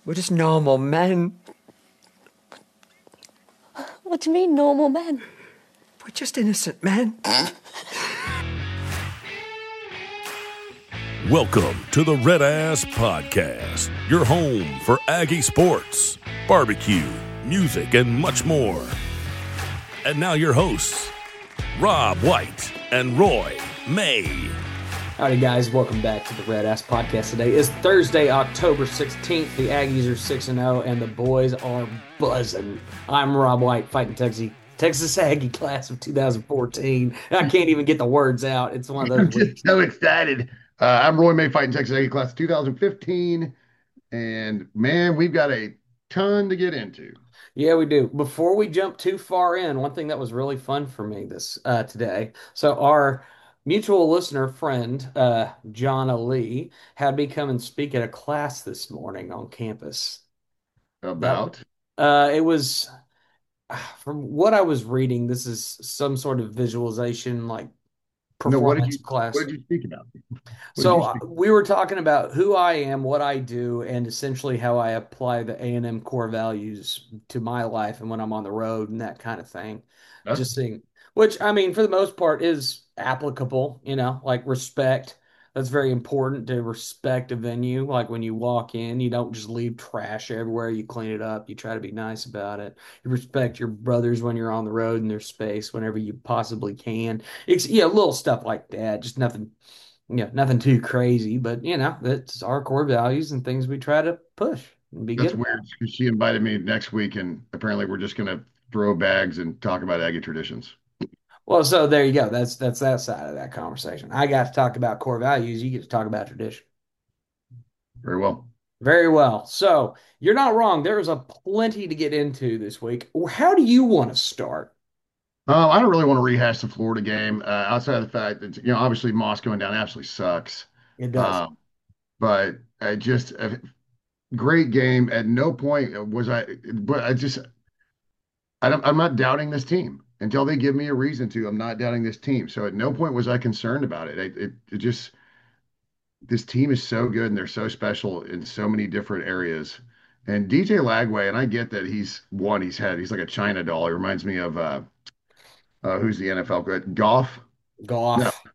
We're just normal men. What do you mean, normal men? We're just innocent men. Welcome to the Red Ass Podcast, your home for Aggie sports, barbecue, music, and much more. And now your hosts, Rob White and Roy May. Howdy, guys. Welcome back to the Red Ass Podcast. Today is Thursday, October 16th. The Aggies are 6-0, and the boys are buzzing. I'm Rob White, fighting Texas Aggie class of 2014. I can't even get the words out. It's one of I'm those just weeks. so excited. I'm Roy May, fighting Texas A class of 2015. And man, we've got a ton to get into. Yeah, we do. Before we jump too far in, one thing that was really fun for me this today. So our mutual listener friend, John Ali, had me come and speak at a class this morning on campus. That About. it was from what I was reading, this is some sort of visualization like No, performance what class. did you speak about? What did So you speak? we were talking about who I am, what I do, and essentially how I apply the A&M core values to my life and when I'm on the road and that kind of thing. That's Just seeing, which I mean, for the most part is applicable, like respect. That's very important to respect a venue. Like when you walk in, you don't just leave trash everywhere. You clean it up. You try to be nice about it. You respect your brothers when you're on the road in their space whenever you possibly can. It's, little stuff like that. Just nothing too crazy, but that's our core values and things we try to push and be that's good weird about. because she invited me next week, and apparently we're just gonna throw bags and talk about Aggie traditions. Well, so there you go. That's that side of that conversation. I got to talk about core values. You get to talk about tradition. Very well. Very well. So you're not wrong. There is a plenty to get into this week. How do you want to start? I don't really want to rehash the Florida game outside of the fact that obviously Moss going down absolutely sucks. It does. Um, but I just a great game. At no point was but I'm not doubting this team until they give me a reason to. I'm not doubting this team. So at no point was I concerned about it. It just, this team is so good and they're so special in so many different areas. And DJ Lagway, and I get that he's like a China doll. He reminds me of who's the NFL good? Goff? No. Golf.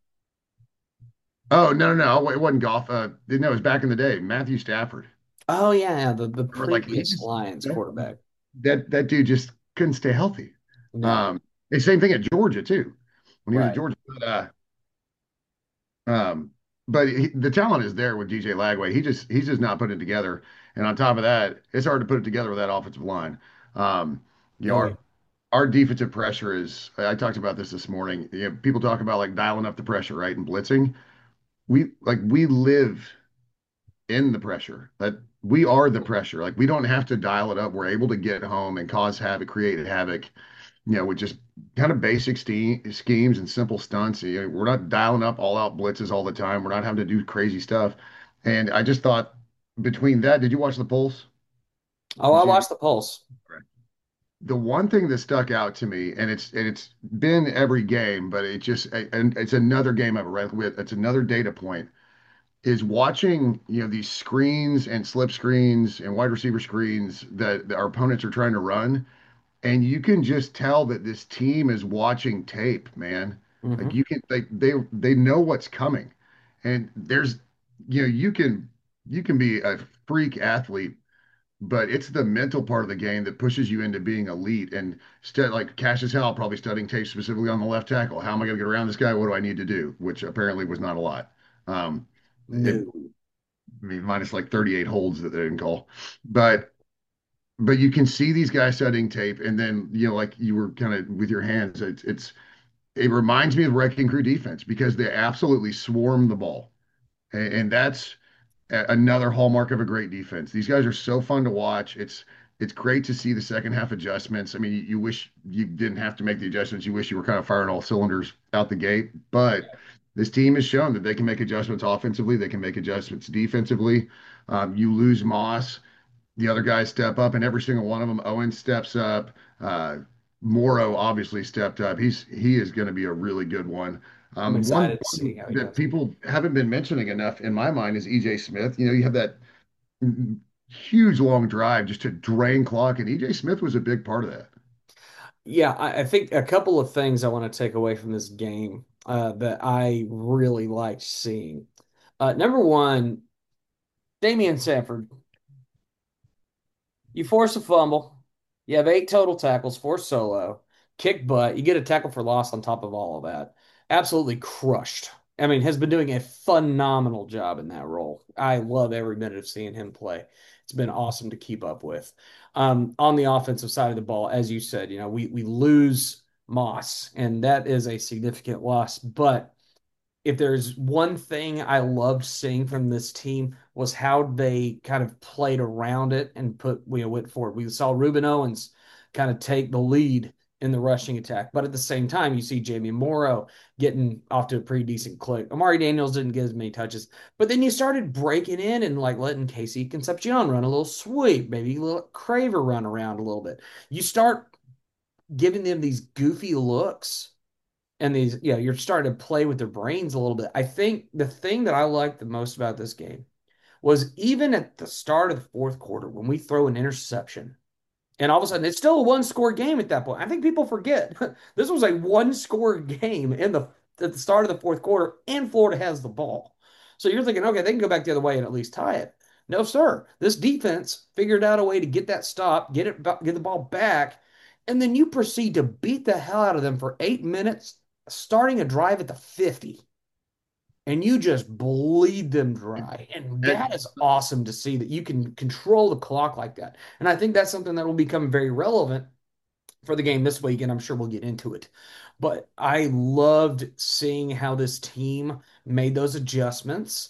Oh, no. It wasn't Goff. No, it was back in the day. Matthew Stafford. Oh yeah, the Or like he previous just Lions that quarterback. that dude just couldn't stay healthy. No. Um, the same thing at Georgia too, when he was at Right. Georgia. Um, but the talent is there with DJ Lagway. He's just not putting it together. And on top of that, it's hard to put it together with that offensive line. Um, you know, Oh yeah. our defensive pressure is. I talked about this morning. People talk about like dialing up the pressure, right, and blitzing. We live in the pressure. That we are the pressure. Like we don't have to dial it up. We're able to get home and cause havoc, create havoc, with just kind of basic schemes and simple stunts. We're not dialing up all out blitzes all the time. We're not having to do crazy stuff. And I just thought between that, did you watch the polls? Oh, You I see any? watched the Pulse. The one thing that stuck out to me, and it's been every game, but and it's another game I've read with. It's another data point is watching, these screens and slip screens and wide receiver screens that our opponents are trying to run. And you can just tell that this team is watching tape, man. Like Hmm. you can they know what's coming. And there's you can be a freak athlete, but it's the mental part of the game that pushes you into being elite. And like Cassius Howell probably studying tape specifically on the left tackle. How am I going to get around this guy? What do I need to do? Which apparently was not a lot. It No. I mean minus like 38 holds that they didn't call. But you can see these guys studying tape, and then like you were kind of with your hands. It reminds me of Wrecking Crew defense because they absolutely swarm the ball, and that's another hallmark of a great defense. These guys are so fun to watch. It's great to see the second half adjustments. I mean, you wish you didn't have to make the adjustments. You wish you were kind of firing all cylinders out the gate, but this team has shown that they can make adjustments offensively. They can make adjustments defensively. You lose Moss, the other guys step up, and every single one of them, Owen steps up. Morrow obviously stepped up. He is going to be a really good one. I'm One excited to see how he that does. people haven't been mentioning enough in my mind is EJ Smith. You have that huge long drive just to drain clock, and EJ Smith was a big part of that. Yeah, I think a couple of things I want to take away from this game that I really liked seeing. Number one, Damian Sanford. You force a fumble. You have 8 total tackles, 4 solo, kick butt. You get a tackle for loss on top of all of that. Absolutely crushed. I mean, has been doing a phenomenal job in that role. I love every minute of seeing him play. It's been awesome to keep up with. On the offensive side of the ball, as you said, we lose Moss, and that is a significant loss. But if there's one thing I loved seeing from this team was how they kind of played around it and went forward. We saw Ruben Owens kind of take the lead in the rushing attack, but at the same time, you see Jamie Morrow getting off to a pretty decent click. Amari Daniels didn't get as many touches, but then you started breaking in and like letting Casey Concepcion run a little sweep, maybe a little Craver run around a little bit. You start giving them these goofy looks and you're starting to play with their brains a little bit. I think the thing that I liked the most about this game was even at the start of the fourth quarter when we throw an interception, and all of a sudden it's still a one-score game at that point. I think people forget this was a one-score game at the start of the fourth quarter, and Florida has the ball. So you're thinking, okay, they can go back the other way and at least tie it. No, sir. This defense figured out a way to get that stop, get the ball back, and then you proceed to beat the hell out of them for 8 minutes, starting a drive at the 50, and you just bleed them dry. And And that is awesome to see that you can control the clock like that. And I think that's something that will become very relevant for the game this week, and I'm sure we'll get into it. But I loved seeing how this team made those adjustments.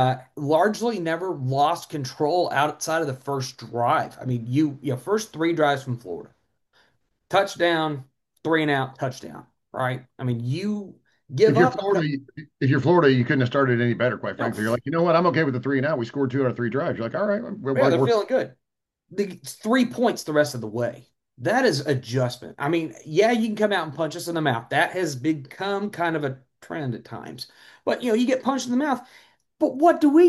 Largely never lost control outside of the first drive. I mean, first 3 drives from Florida, touchdown, 3 and out, touchdown, right? I mean, you if give you're up a Florida, couple. if you're Florida, you couldn't have started any better, quite No, frankly. You're like, you know what? I'm okay with the 3 and out. We scored 2 out of 3 drives. You're like, all right, yeah, like they're we're feeling good. The 3 points the rest of the way. That is adjustment. I mean, yeah, you can come out and punch us in the mouth. That has become kind of a trend at times. But you get punched in the mouth. But what do?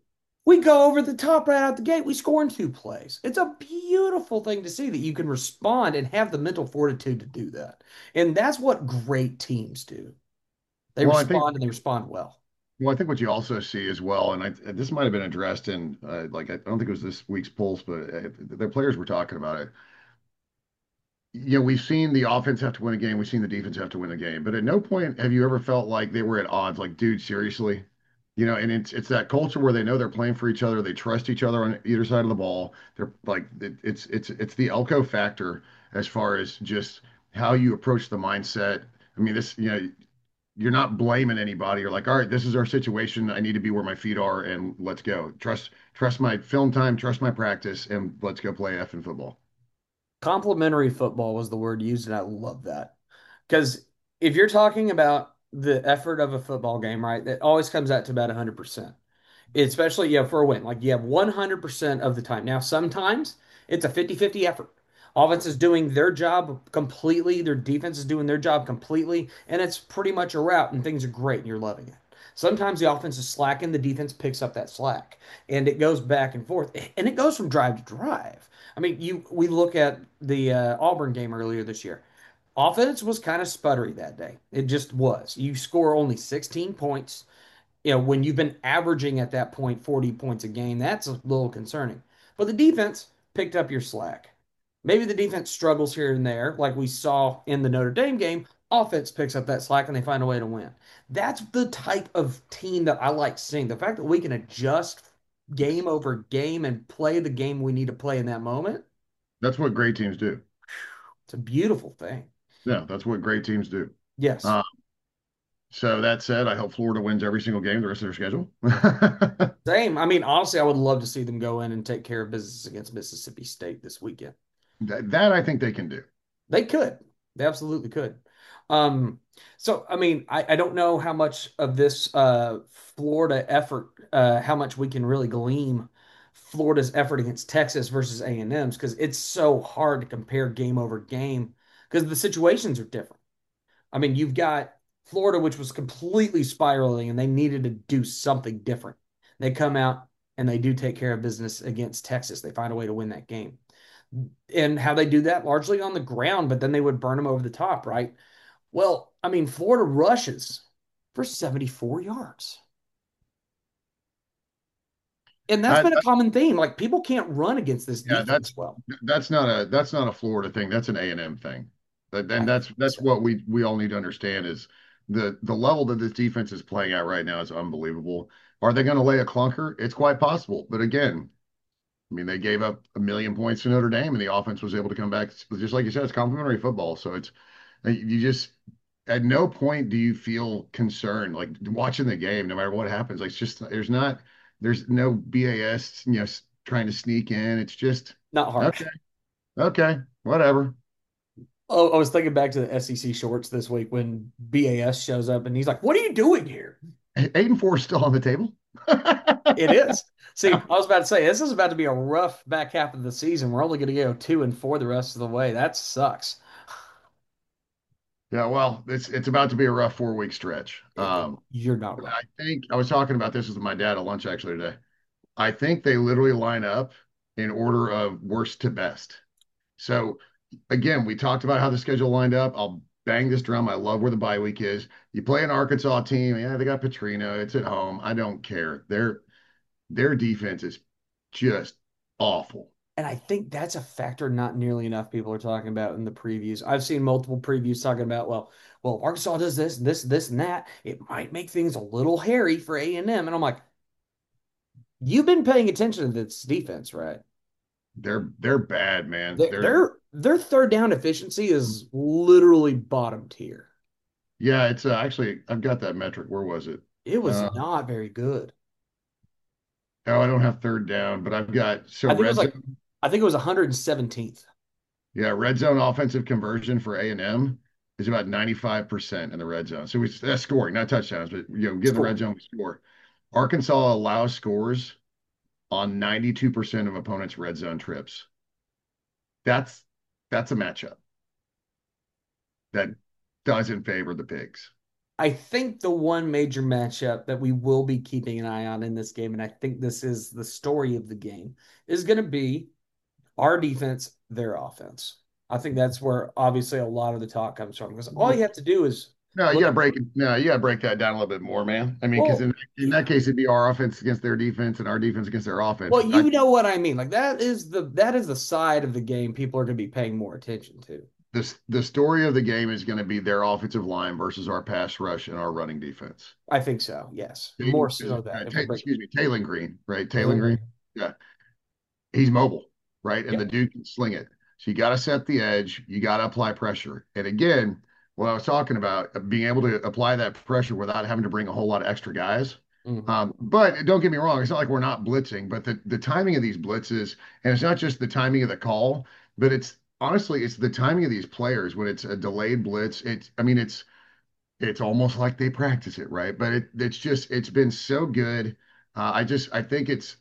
We go over the top right out the gate. We score in 2 plays. It's a beautiful thing to see that you can respond and have the mental fortitude to do that. And that's what great teams do. They well. I think respond and they respond well. Well, I think what you also see as well, and this might have been addressed in, like, I don't think it was this week's Pulse, but the players were talking about it. We've seen the offense have to win a game, we've seen the defense have to win a game, but at no point have you ever felt like they were at odds. Like, dude, seriously, and it's that culture where they know they're playing for each other, they trust each other on either side of the ball. They're like, it's the Elko factor as far as just how you approach the mindset. I mean, you're not blaming anybody. You're like, all right, this is our situation. I need to be where my feet are, and let's go. Trust my film time, trust my practice, and let's go play effing football. Complementary football was the word used, and I love that. Because if you're talking about the effort of a football game, right, that always comes out to about 100%, especially for a win. Like you have 100% of the time. Now, sometimes it's a 50-50 effort. Offense is doing their job completely, their defense is doing their job completely, and it's pretty much a route, and things are great, and you're loving it. Sometimes the offense is slacking, the defense picks up that slack, and it goes back and forth, and it goes from drive to drive. I mean, we look at the Auburn game earlier this year. Offense was kind of sputtery that day. It just was. You score only 16 points. When you've been averaging at that point 40 points a game, that's a little concerning. But the defense picked up your slack. Maybe the defense struggles here and there, like we saw in the Notre Dame game. Offense picks up that slack and they find a way to win. That's the type of team that I like seeing. The fact that we can adjust game over game and play the game we need to play in that moment, That's what great teams do. it's a beautiful thing. Yeah, that's what great teams do. Yes. Uh, so that said, I hope Florida wins every single game the rest of their schedule. Same. I mean, honestly, I would love to see them go in and take care of business against Mississippi State this weekend. That I think they can do. They could. They absolutely could. Um, so I mean, I don't know how much of this Florida effort, how much we can really glean Florida's effort against Texas versus A&M's because it's so hard to compare game over game because the situations are different. I mean, you've got Florida, which was completely spiraling and they needed to do something different. They come out, and they do take care of business against Texas. They find a way to win that game. And how they do that largely on the ground, but then they would burn them over the top, right? Well, I mean, Florida rushes for 74 yards. And that's That, been a common theme. Like people can't run against this yeah, defense well. that's not a Florida thing. That's an A&M thing. And I that's what we all need to understand is the level that this defense is playing at right now is unbelievable. Are they going to lay a clunker? It's quite possible. But again, I mean, they gave up 1,000,000 points to Notre Dame, and the offense was able to come back. Just like you said, it's complementary football. So it's you just at no point do you feel concerned like watching the game, no matter what happens. Like it's just there's no BAS, trying to sneak in. It's just Not hard. okay, okay, whatever. Oh, I was thinking back to the SEC shorts this week when BAS shows up and he's like, "What are you doing here?" 8-4 is still on the table. It is. See, I was about to say this is about to be a rough back half of the season. We're only going to go 2-4 the rest of the way. That sucks. Yeah, well, it's about to be a rough 4 week stretch. You're not wrong. I think I was talking about this with my dad at lunch actually today. I think they literally line up in order of worst to best. So again, we talked about how the schedule lined up. I'll bang this drum. I love where the bye week is. You play an Arkansas team. Yeah, they got Petrino. It's at home. I don't care. Their defense is just awful. And I think that's a factor not nearly enough people are talking about in the previews. I've seen multiple previews talking about, well, Arkansas does this, this, and that. It might make things a little hairy for A&M. And I'm like, you've been paying attention to this defense, right? They're bad, man. Their third down efficiency is literally bottom tier. Yeah, it's actually I've got that metric. Where was it? It was Uh, not very good. oh, I don't have third down, but I've got I think it was like I think it was 117th. yeah, red zone offensive conversion for A&M is about 95% in the red zone. So that's scoring, not touchdowns, but get the red zone, we score. Arkansas allows scores on 92% of opponents' red zone trips. That's a matchup that doesn't favor the Pigs. I think the one major matchup that we will be keeping an eye on in this game, and I think this is the story of the game, is going to be our defense, their offense. I think that's where obviously a lot of the talk comes from because all you have to do is No, you look got to at, break it. No, you got to break that down a little bit more, man. I mean, because well, in that case, it'd be our offense against their defense and our defense against their offense. well, you know what I mean. Like that is the side of the game people are going to be paying more attention to. The story of the game is going to be their offensive line versus our pass rush and our running defense. I think so. Yes, more so that if Excuse me, Taylor Green, right? Taylor Taylor Green. Green. Yeah, he's mobile, right? And Yeah. the dude can sling it. So you got to set the edge. You got to apply pressure. And again, what I was talking about, being able to apply that pressure without having to bring a whole lot of extra guys. Mhm. But don't get me wrong, it's not like we're not blitzing, but the timing of these blitzes, and it's not just the timing of the call, but it's honestly it's the timing of these players when it's a delayed blitz. It's almost like they practice it, right? But it's been so good. I think it's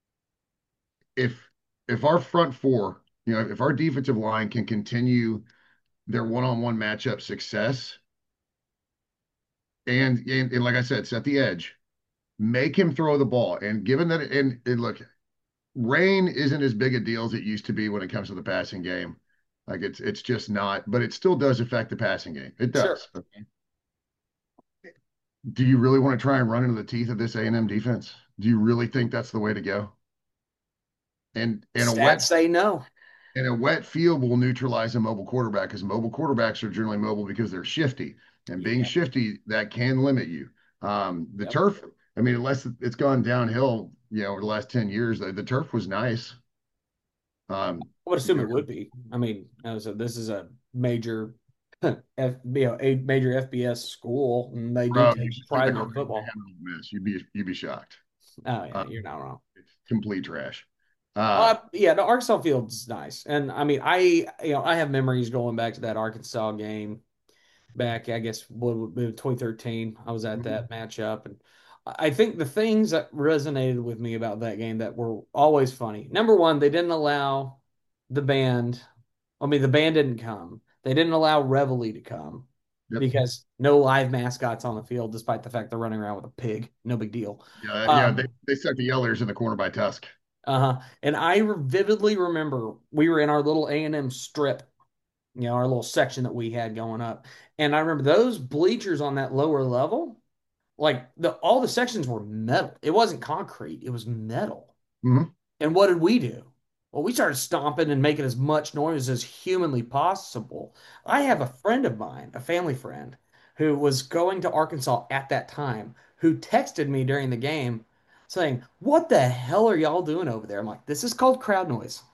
if if our front four, if our defensive line can continue their one-on-one matchup success and like I said, set the edge, make him throw the ball. And given that, and look, rain isn't as big a deal as it used to be when it comes to the passing game. Like it's just not, but it still does affect the passing game. It Sure. does. Okay. Do you really want to try and run into the teeth of this A&M defense? Do you really think that's the way to go? And Stats say no. a wet field will neutralize a mobile quarterback because mobile quarterbacks are generally mobile because they're shifty. And being Yeah. shifty, that can limit you. The Yep. turf, I mean, unless it's gone downhill, over the last 10 years, the turf was nice. I would assume it would be. I mean, this is a major, a major FBS school, and they do Bro, you take should see pride the in their grade they football. have on Ole Miss. You'd be shocked. Oh yeah, Uh, you're not wrong. it's complete trash. Uh, Yeah, the Arkansas field's nice, and I mean, I have memories going back to that Arkansas game back, I guess, 2013. I was at that matchup, and I think the things that resonated with me about that game that were always funny. Number one, they didn't allow the band. I mean, the band didn't come. They didn't allow Reveille to come. Yep. because no live mascots on the field, despite the fact they're running around with a pig. No big deal. Yeah, yeah. Um, They stuck the yellers in the corner by Tusk. and I vividly remember we were in our little A&M strip, our little section that we had going up. And I remember those bleachers on that lower level, like all the sections were metal. It wasn't concrete, it was metal. Hmm. And what did we do? Well, we started stomping and making as much noise as humanly possible. I have a friend of mine, a family friend, who was going to Arkansas at that time, who texted me during the game saying, "What the hell are y'all doing over there?" I'm like, "This is called crowd noise.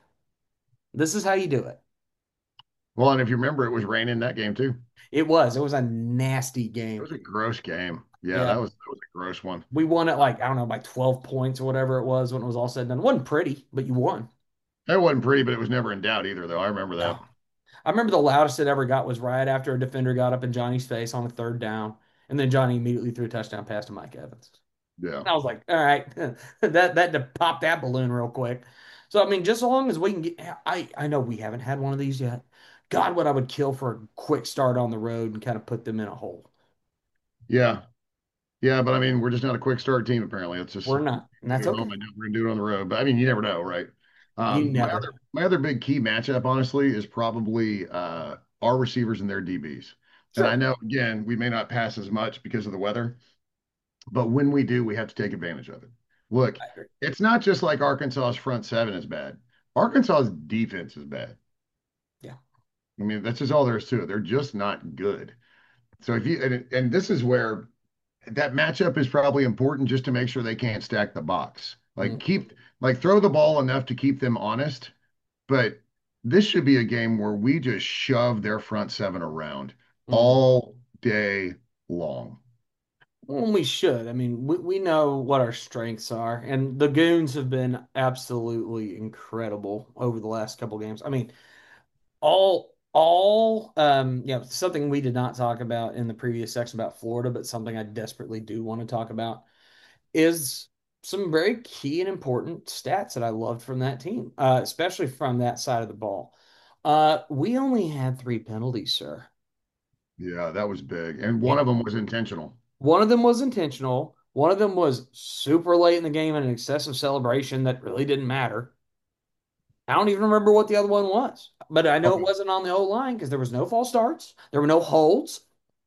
This is how you do it." Well, and if you remember, it was raining that game too. It was a nasty It game. was a gross game. Yeah, Yeah. that was a gross one. We won it like, I don't know, by 12 points or whatever it was when it was all said and done. It wasn't pretty, but you won. That wasn't pretty, but it was never in doubt either, though. I remember No. that. I remember the loudest it ever got was right after a defender got up in Johnny's face on a third down, and then Johnny immediately threw a touchdown pass to Mike Evans. Yeah. And I was like, all right, that popped that balloon real quick. So I mean, just as long as we can get, I know we haven't had one of these yet. God, what I would kill for a quick start on the road and kind of put them in a hole. Yeah. Yeah, but I mean, we're just not a quick start team, apparently. It's just We're not, and do that's it at home okay. and we're gonna do it on the road. But I mean, you never know, right? You My never. other big key matchup, honestly, is probably our receivers and their DBs. And I Sure. know again, we may not pass as much because of the weather, but when we do, we have to take advantage of it. Look, I agree. it's not just like Arkansas's front seven is bad. Arkansas's defense is bad. Yeah. I mean, that's just all there is to it. They're just not good. So if you and this is where that matchup is probably important just to make sure they can't stack the box. Mm, Like throw the ball enough to keep them honest, but this should be a game where we just shove their front seven around mm. all day long. Well, we should. I mean, we know what our strengths are, and the Goons have been absolutely incredible over the last couple games. I mean, something we did not talk about in the previous section about Florida, but something I desperately do want to talk about is some very key and important stats that I loved from that team, especially from that side of the ball. We only had three penalties, sir. Yeah, that was big. And one And of them was intentional. one of them was intentional. One of them was super late in the game and an excessive celebration that really didn't matter. I don't even remember what the other one was, but I know it Okay. wasn't on the whole line because there was no false starts. There were no holds.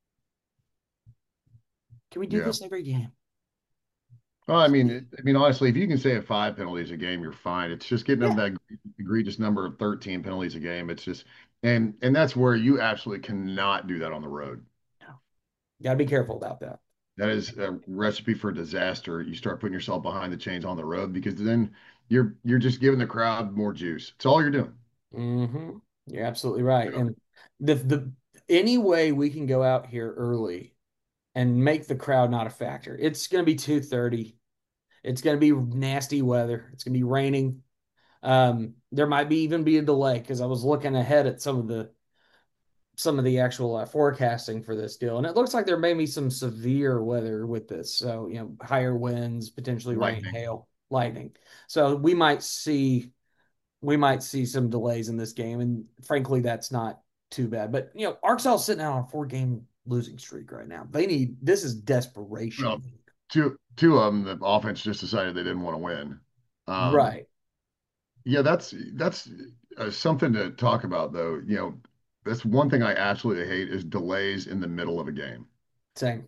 Can we do Yeah. this every game? Well, I mean, honestly, if you can say 5 penalties a game, you're fine. It's just getting them Yeah. that egregious number of 13 penalties a game. It's just, and that's where you absolutely cannot do that on the road. No. Got to be careful about that. That is a recipe for disaster. You start putting yourself behind the chains on the road because then you're just giving the crowd more juice. It's all you're doing. Hmm. You're absolutely right. Yeah. And the any way we can go out here early and make the crowd not a factor. It's going to be 2:30. It's going to be nasty weather. It's going to be raining. There might be even be a delay because I was looking ahead at some of the actual forecasting for this deal, and it looks like there may be some severe weather with this. So, higher winds, potentially rain, Lightning. hail, lightning. So we might see some delays in this game, and frankly, that's not too bad. But Arkansas is sitting out on a 4-game losing streak right now. This is Well, desperation. two of them, the offense just decided they didn't want to win. Um, Right. yeah, that's something to talk about, though. That's one thing I absolutely hate is delays in the middle of a game. Same.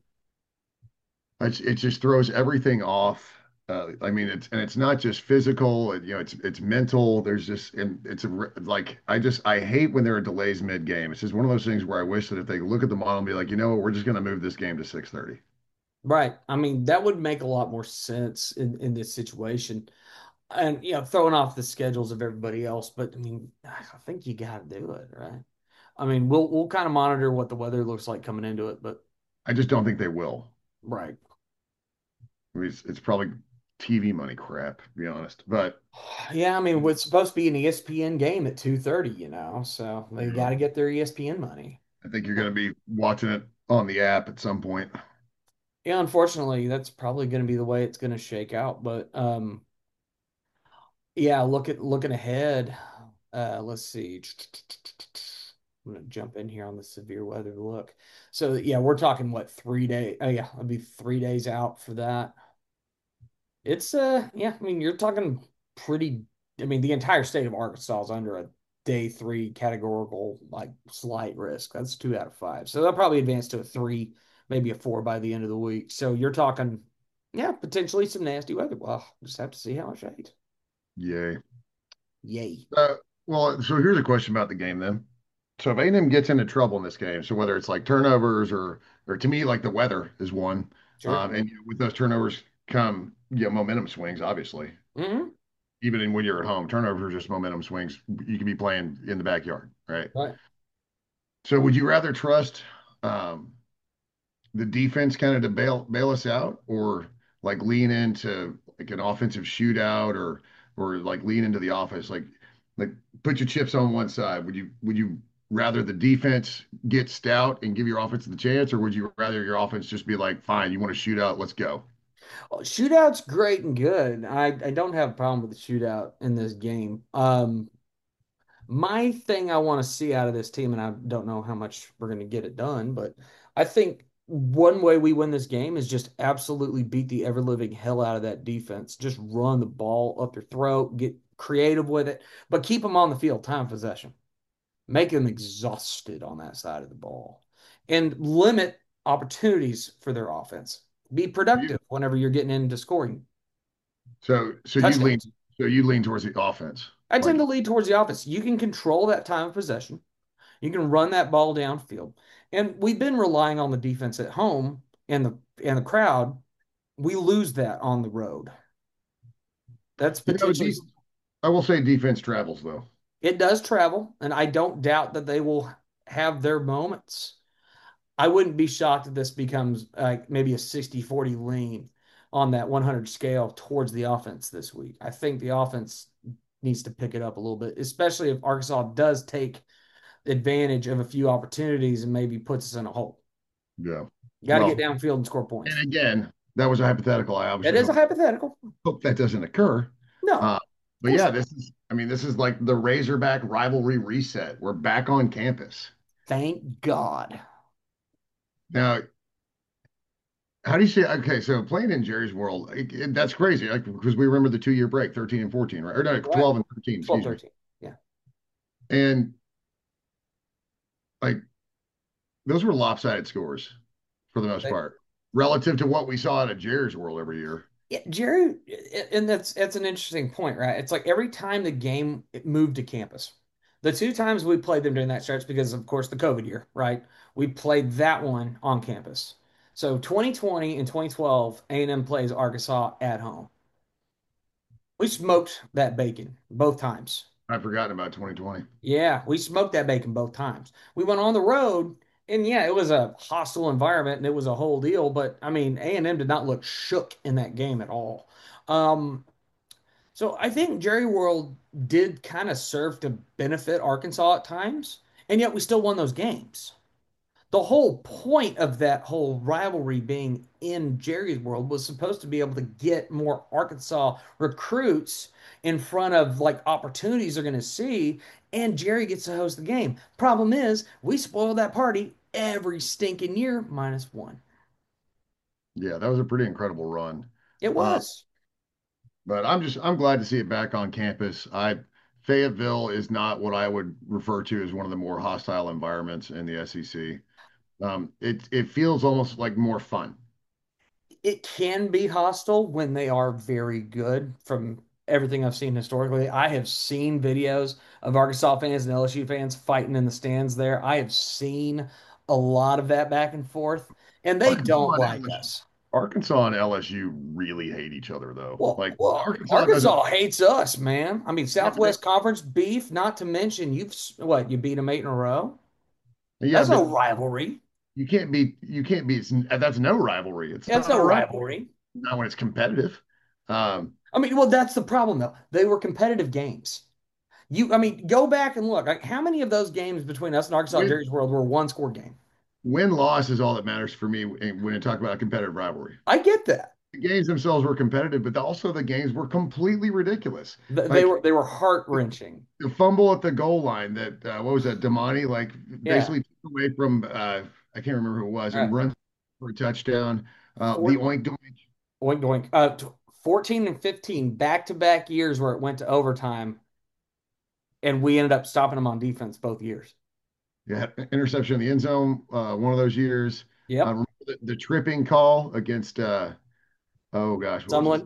It just throws everything off. I mean, it's not just physical. It's mental. There's just and it's like I hate when there are delays mid game. It's just one of those things where I wish that if they look at the model and be like, you know what, we're just going to move this game to 6:30. Right. I mean, that would make a lot more sense in this situation. And throwing off the schedules of everybody else, but I mean, I think you got to do it, right? I mean, we'll kind of monitor what the weather looks like coming into it, but I just don't think they will. right. I mean, it's probably TV money crap, to be honest. But Yeah, I mean, it's supposed to be an ESPN game at 2:30, so you they got know, to get their ESPN money. I think you're going to be watching it on the app at some point. Yeah, unfortunately, that's probably going to be the way it's going to shake out, but yeah, looking ahead, let's see. I'm gonna jump in here on the severe weather look. So yeah, we're talking what 3 days? Oh yeah, it'll be 3 days out for that. It's yeah, I mean you're talking pretty I mean the entire state of Arkansas is under a day three categorical like slight risk. That's 2 out of 5. So they'll probably advance to a three, maybe a four by the end of the week. So you're talking, yeah, potentially some nasty weather. Well, just have to see how it shades. Yay. Yay. Well, so here's a question about the game then. So if A&M gets into trouble in this game, so whether it's like turnovers or to me like the weather is one, Sure. and with those turnovers come momentum swings. Obviously, Hmm. even when you're at home, turnovers are just momentum swings. You could be playing in the backyard, right? Right. So would you rather trust um, the defense kind of to bail us out, or like lean into like an offensive shootout, or like lean into the offense, like put your chips on one side? Would you rather the defense get stout and give your offense the chance, or would you rather your offense just be like, fine, you want to shoot out, let's go? Well, shootout's great and good. I don't have a problem with the shootout in this game. My thing I want to see out of this team, and I don't know how much we're going to get it done, but I think one way we win this game is just absolutely beat the ever living hell out of that defense. Just run the ball up their throat, get creative with it, but keep them on the field, time of possession. Make them exhausted on that side of the ball and limit opportunities for their offense. Be You, productive whenever you're getting into scoring so touchdowns. you lean towards the offense, I tend like to lead towards the offense. You can control that time of possession. You can run that ball downfield. And we've been relying on the defense at home and the crowd. We lose that on the road. That's potentially I will say defense travels though. it does travel, and I don't doubt that they will have their moments. I wouldn't be shocked if this becomes like maybe a 60-40 lean on that 100 scale towards the offense this week. I think the offense needs to pick it up a little bit, especially if Arkansas does take advantage of a few opportunities and maybe puts us in a hole. Yeah. You got to get Well, downfield and score and points. again, that was a hypothetical. I It obviously is a hypothetical. hope that doesn't occur. No, Uh, of but course yeah, not. this is like the Razorback rivalry reset. We're back on campus. Thank God. Now, how do you say, okay, so playing in Jerry's World, that's crazy, like, because we remember the 2 year break, 13 and 14, right? Or no, Right. 12 and 13, 12, excuse me. 13. Yeah. And like, those were lopsided scores for the most part, relative to what we saw out of Jerry's World every year. Yeah, Jerry, and that's an interesting point, right? It's like every time the game moved to campus, the two times we played them during that stretch, because of course the COVID year, right? We played that one on campus. So 2020 and 2012, A&M plays Arkansas at home. We smoked that bacon both times. I've forgotten about 2020. Yeah, we smoked that bacon both times. We went on the road, and yeah, it was a hostile environment and it was a whole deal. But I mean, A&M did not look shook in that game at all. Um, so I think Jerry World did kind of serve to benefit Arkansas at times, and yet we still won those games. The whole point of that whole rivalry being in Jerry's World was supposed to be able to get more Arkansas recruits in front of like opportunities they're going to see, and Jerry gets to host the game. Problem is, we spoil that party every stinking year, -1. Yeah, that was a pretty incredible run. It Uh, was. but I'm glad to see it back on campus. Fayetteville is not what I would refer to as one of the more hostile environments in the SEC. It feels almost like more fun. It can be hostile when they are very good from everything I've seen historically. I have seen videos of Arkansas fans and LSU fans fighting in the stands there. I have seen a lot of that back and forth, and they Arkansas don't and like LSU, us. Arkansas and LSU really hate each other though. Like Arkansas doesn't. Arkansas hates us, man. I mean, They- Southwest Conference beef, not to mention what, you beat them 8 in a row? yeah, That's but no rivalry. you can't be. That's no rivalry. It's That's not no a rivalry. rivalry. Not when it's competitive. Um, I mean, well, that's the problem though. They were competitive games. I mean, go back and look. Like, how many of those games between us and Arkansas and win Jerry's World were one score game? win loss is all that matters for me when you talk about a competitive rivalry. I get that. the games themselves were competitive, but also the games were completely ridiculous. They Like were heart wrenching. the fumble at the goal line that what was that? Damani like Yeah. basically took away from I can't remember who it was All and right. runs for a touchdown. The Four, oink doink. oink doink. 14 and 15 back-to-back years where it went to overtime, and we ended up stopping them on defense both years. Yeah, interception in the end zone. One of those years. Yep. Remember the tripping call against oh gosh, what was his? Someone.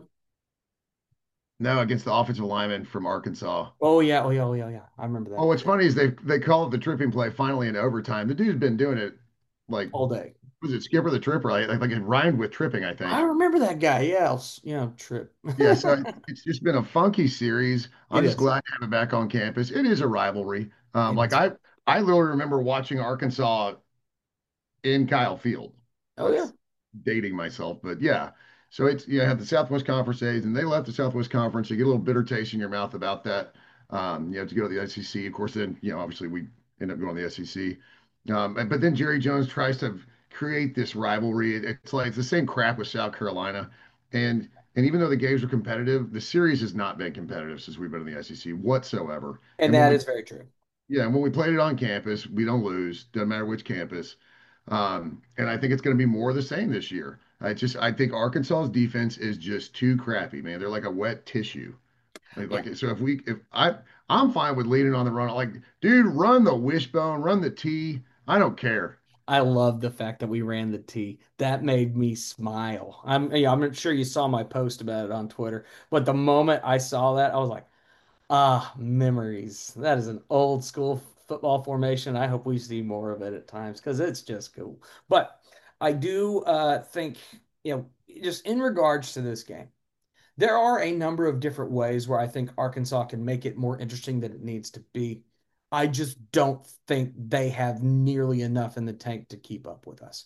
No, against the offensive lineman from Arkansas. Oh yeah. Oh yeah. Oh yeah. Yeah. I remember Oh, that what's funny is they call it the tripping play finally in overtime. The dude's been doing it like all day. was it Skipper the Tripper? Like it rhymed with tripping, I I think. remember that guy. Yeah. Trip. Yeah, so it's just been a funky series. I'm It just is. glad to have it back on campus. It is a rivalry. It Like is. I literally remember watching Arkansas in Kyle Field. Oh yeah. That's dating myself, but yeah. So it's you have the Southwest Conference A's, and they left the Southwest Conference. You get a little bitter taste in your mouth about that. You have to go to the SEC. Of course, then obviously we end up going to the SEC. But then Jerry Jones tries to create this rivalry. It's like it's the same crap with South Carolina, and even though the games are competitive, the series has not been competitive since we've been in the SEC whatsoever. And And when that we is very true. yeah, and when we played it on campus, we don't lose. Doesn't matter which campus. And I think it's going to be more of the same this year. I think Arkansas's defense is just too crappy, man. They're like a wet tissue. Yeah. So if I'm fine with leading on the run. Like, dude, run the wishbone, run the T. I don't care. I love the fact that we ran the T. That made me smile. I'm not sure you saw my post about it on Twitter, but the moment I saw that, I was like, ah, memories. That is an old school football formation. I hope we see more of it at times because it's just cool. But I do think, just in regards to this game, there are a number of different ways where I think Arkansas can make it more interesting than it needs to be. I just don't think they have nearly enough in the tank to keep up with us,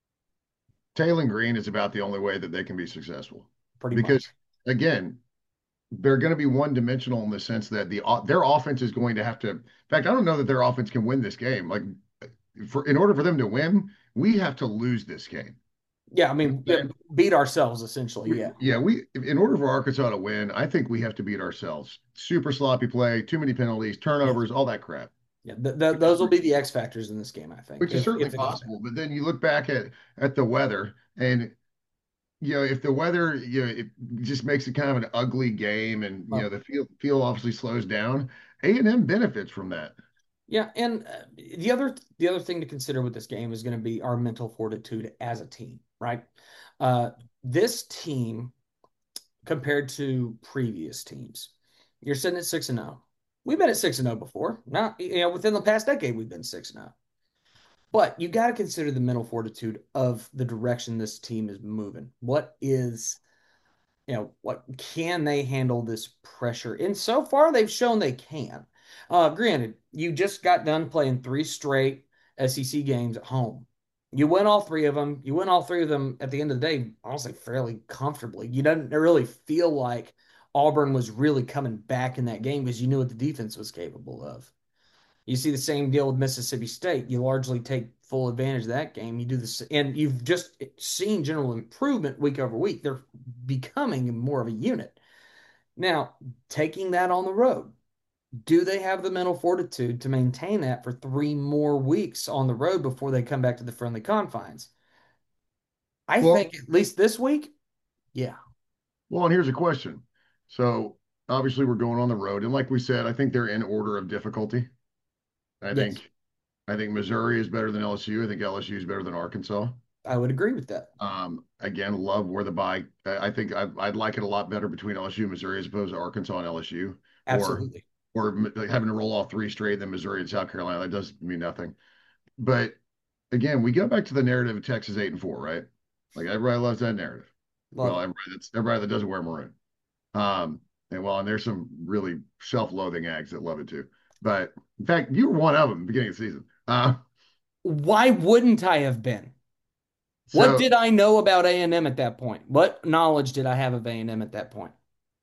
Taylor Green is about the only way that they can be successful pretty because much. again, they're going to be one dimensional in the sense that their offense is going to have to. In fact, I don't know that their offense can win this game. Like in order for them to win, we have to lose this game. Yeah, I mean, beat ourselves essentially. Yeah, Yeah, we in order for Arkansas to win, I think we have to beat ourselves. Super sloppy play, too many penalties, yes, turnovers, all that crap. yeah. Those will be the X factors in this game, I think, Which is certainly if it goes possible. But then you look back at the weather, and if the weather, it just makes it kind of an ugly game, and well. the field obviously slows down. A&M benefits from that. Yeah, and the other thing to consider with this game is going to be our mental fortitude as a team, right? Uh, this team compared to previous teams, you're sitting at 6-0. We've been at 6-0 before. Not within the past decade, we've been 6-0. But you got to consider the mental fortitude of the direction this team is moving. What can they handle this pressure? And so far, they've shown they can. Granted, you just got done playing three straight SEC games at home. You win all three of them. You win all three of them at the end of the day, honestly, fairly comfortably. You didn't really feel like Auburn was really coming back in that game because you knew what the defense was capable of. You see the same deal with Mississippi State. You largely take full advantage of that game. You do this, and you've just seen general improvement week over week. They're becoming more of a unit. Now, taking that on the road, do they have the mental fortitude to maintain that for 3 more weeks on the road before they come back to the friendly confines? I Well, think at least this week, yeah. and here's a question. So obviously we're going on the road, and like we said, I think they're in order of difficulty. I Yes, think I think Missouri is better than LSU. I think LSU is better than Arkansas. I would agree with that. Again, love where the bye. I think I'd like it a lot better between LSU and Missouri as opposed to Arkansas and LSU, or Absolutely. like having to roll all three straight than Missouri and South Carolina. That does mean nothing. But again, we go back to the narrative of Texas 8-4, right? Like everybody loves that narrative. Love Well, it. everybody that doesn't wear maroon. And there's some really self-loathing ags that love it too. But in fact, you were one of them at the beginning of the season. Why wouldn't I have been? What So did I know about A&M at that point? What knowledge did I have of A&M at that point?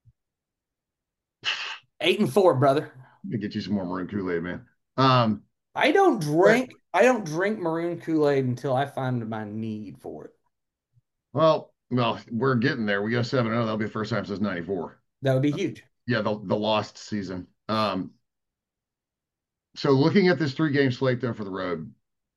8-4, brother. let me get you some more maroon Kool-Aid, man. Um, I don't but drink. I don't drink maroon Kool-Aid until I find my need for it. well, Well, we're getting there. We go 7-0. That'll be the first time since '94. That would be huge. Yeah, the lost season. So looking at this three-game slate though for the road,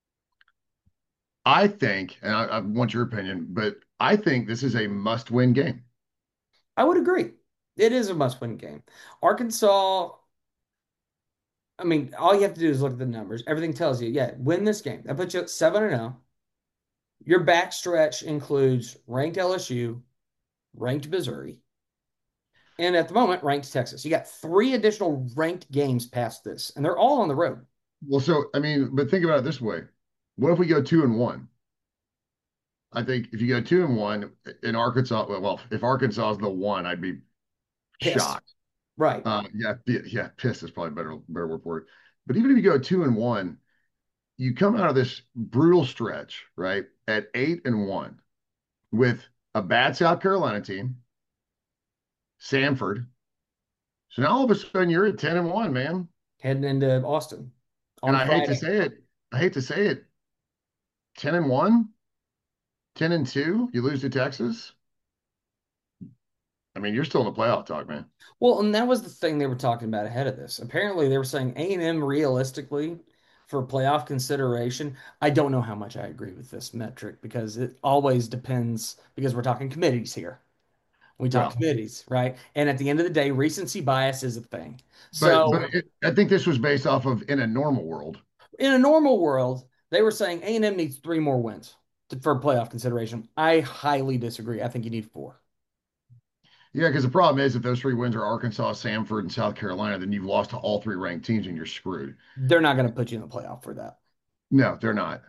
I think, and I want your opinion, but I think this is a must-win game. I would agree. It is a must-win game. Arkansas, I mean, all you have to do is look at the numbers. Everything tells you, yeah, win this game. That puts you at 7-0. Your backstretch includes ranked LSU, ranked Missouri, and at the moment, ranked Texas. You got three additional ranked games past this, and they're all on the road. Well, so I mean, but think about it this way: what if we go 2-1? I think if you go 2-1 in Arkansas, well, if Arkansas is the one, I'd be Pissed. shocked. Right. Yeah, pissed is probably better word for it. But even if you go 2-1, you come out of this brutal stretch, right, at 8-1 with a bad South Carolina team, Samford. So now all of a sudden you're at 10-1, man. Heading into Austin And on Friday. I hate to say it, 10-1, 10-2, you lose to Texas. I mean, you're still in the playoff talk, man. Well, and that was the thing they were talking about ahead of this. Apparently, they were saying A&M realistically for playoff consideration. I don't know how much I agree with this metric because it always depends because we're talking committees here. We talk Well, committees, right? And at the end of the day, recency bias is a thing. but So I think this was based off of in a normal world. in a normal world, they were saying A&M needs three more wins for playoff consideration. I highly disagree. I think you need four. Yeah, because the problem is if those three wins are Arkansas, Samford, and South Carolina, then you've lost to all three ranked teams and you're screwed. They're not going to put you in the playoff for that. No, they're not.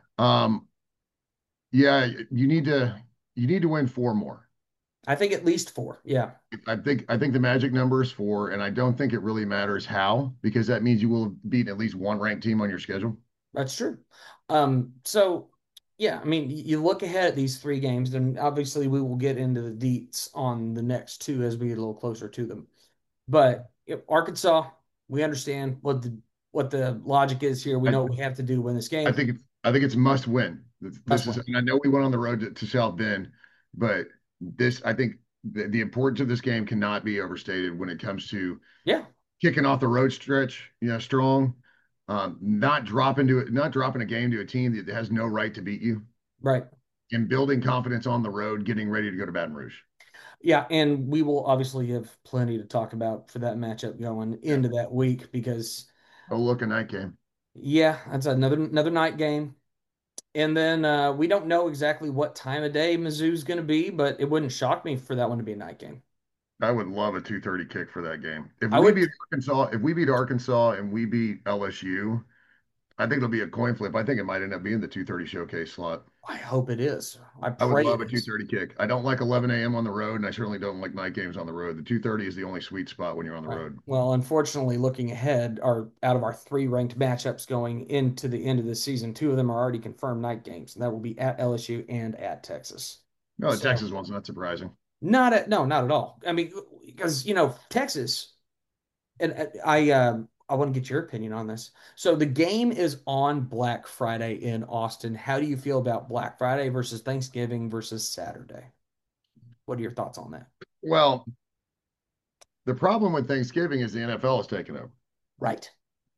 Yeah, you need to win four more. I think at least four. Yeah. I think the magic number is four, and I don't think it really matters how, because that means you will have beaten at least one ranked team on your schedule. That's true. So yeah, I mean, you look ahead at these three games, and obviously we will get into the deets on the next two as we get a little closer to them. But if Arkansas, we understand what the logic is here. We I, know what we have to do to win this I game. think it's must win. This Must is, win. and I know we went on the road to South Bend, but I think the importance of this game cannot be overstated when it comes to Yeah, kicking off the road stretch, strong. Not dropping a game to a team that has no right to beat you, right. and building confidence on the road, getting ready to go to Baton Rouge. Yeah, and we will obviously have plenty to talk about for that matchup going Yeah. into that week because Oh, look, a night game. yeah, that's another night game. And then we don't know exactly what time of day Mizzou's going to be, but it wouldn't shock me for that one to be a night game. I would love a 2:30 kick for that game. If I we would. beat Arkansas, if we beat Arkansas and we beat LSU, I think it'll be a coin flip. I think it might end up being the 2:30 showcase slot. I hope it is. I I would pray love it a is. 2:30 kick. I don't like 11 a.m. on the road, and I certainly don't like night games on the road. The 2:30 is the only sweet spot when you're on the Right. road. Well, unfortunately, looking ahead, are out of our three ranked matchups going into the end of the season, two of them are already confirmed night games, and that will be at LSU and at Texas. No, the So Texas one's not surprising. not at all. I mean, because Texas, and I want to get your opinion on this. So the game is on Black Friday in Austin. How do you feel about Black Friday versus Thanksgiving versus Saturday? What are your thoughts on that? Well, the problem with Thanksgiving is the NFL is taking over. Right.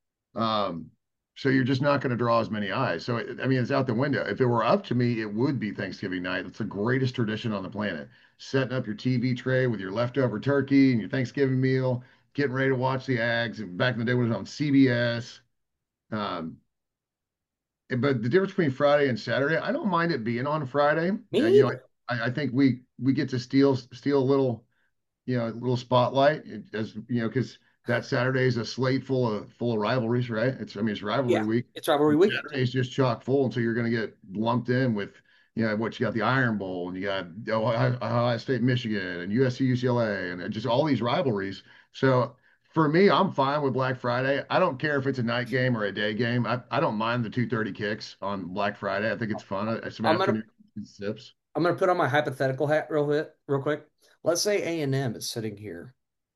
Um, so you're just not going to draw as many eyes. So I mean, it's out the window. If it were up to me, it would be Thanksgiving night. It's the greatest tradition on the planet. Setting up your TV tray with your leftover turkey and your Thanksgiving meal, getting ready to watch the Ags. And back in the day when it was on CBS. Um, but the difference between Friday and Saturday, I don't mind it being on Friday. Me You know, either. I think we get to steal a little, a little spotlight as because that Saturday is a slate full of rivalries, right? It's rivalry Yeah. week. It's rivalry And weekend. Saturday is just chock full, and so you're going to get lumped in with what you got, the Iron Bowl, and you got Ohio State, Michigan, and USC, UCLA, and just all these rivalries. So for me, I'm fine with Black Friday. I don't care if it's a night game or a day game. I don't mind the 2:30 kicks on Black Friday. I think it's fun. Some I'm gonna afternoon sips. I'm gonna put on my hypothetical hat real quick. Let's say A&M is sitting here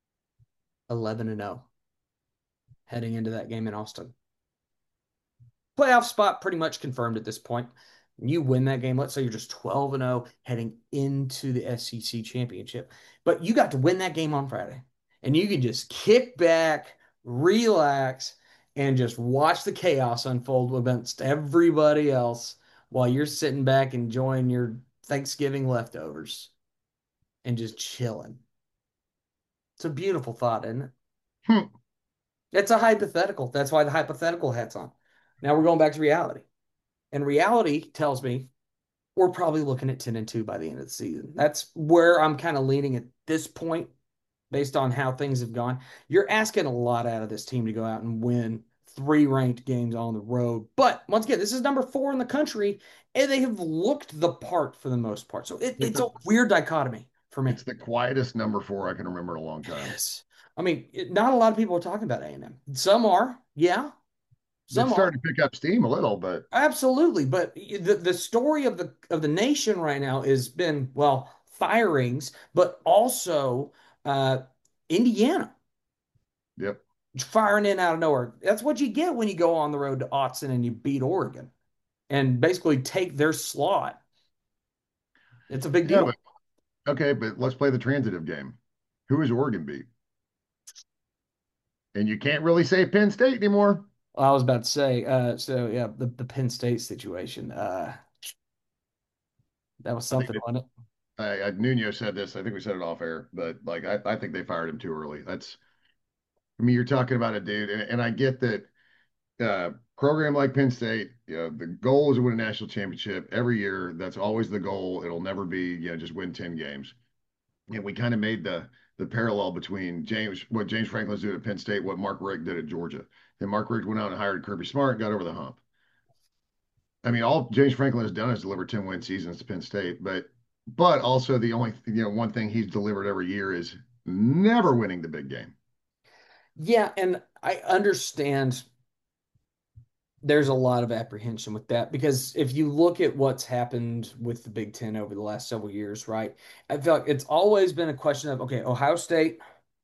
11-0 heading into that game in Austin. Playoff spot pretty much confirmed at this point. You win that game. Let's say you're just 12 and 0 heading into the SEC championship, but you got to win that game on Friday, and you can just kick back, relax, and just watch the chaos unfold against everybody else while you're sitting back enjoying your Thanksgiving leftovers and just chilling. It's a beautiful thought, isn't it? Hmm. It's a hypothetical. That's why the hypothetical hat's on. Now we're going back to reality. And reality tells me we're probably looking at 10 and 2 by the end of the season. That's where I'm kind of leaning at this point based on how things have gone. You're asking a lot out of this team to go out and win three ranked games on the road. But once again, this is number 4 in the country, and they have looked the part for the most part. So It's it's a weird dichotomy for me. the quietest number 4 I can remember in a long time. Yes. I mean, not a lot of people are talking about A&M. Some are, yeah. It's Some are. starting to pick up steam a little, but Absolutely, but the story of the nation right now has been, well, firings, but also uh, Indiana yep. firing in out of nowhere. That's what you get when you go on the road to Autzen and you beat Oregon and basically take their slot. It's a big Yeah, deal. but okay, but let's play the transitive game. Who is Oregon beat? And you can't really say Penn State anymore. I was about to say, so yeah, the Penn State situation, that was I think something, wasn't it? Nuno said this. I think we said it off air, but like I think they fired him too early. I mean, you're talking about a dude, and I get that program like Penn State, the goal is to win a national championship every year. That's always the goal. It'll never be, just win 10 games. And we kind of made the parallel between what James Franklin's doing at Penn State, what Mark Richt did at Georgia. Then Mark Richt went out and hired Kirby Smart, got over the hump. I mean, all James Franklin has done is deliver 10-win seasons to Penn State, but also the only one thing he's delivered every year is never winning the big game. Yeah, and I understand there's a lot of apprehension with that because if you look at what's happened with the Big Ten over the last several years, right? I feel like it's always been a question of, okay, Ohio State,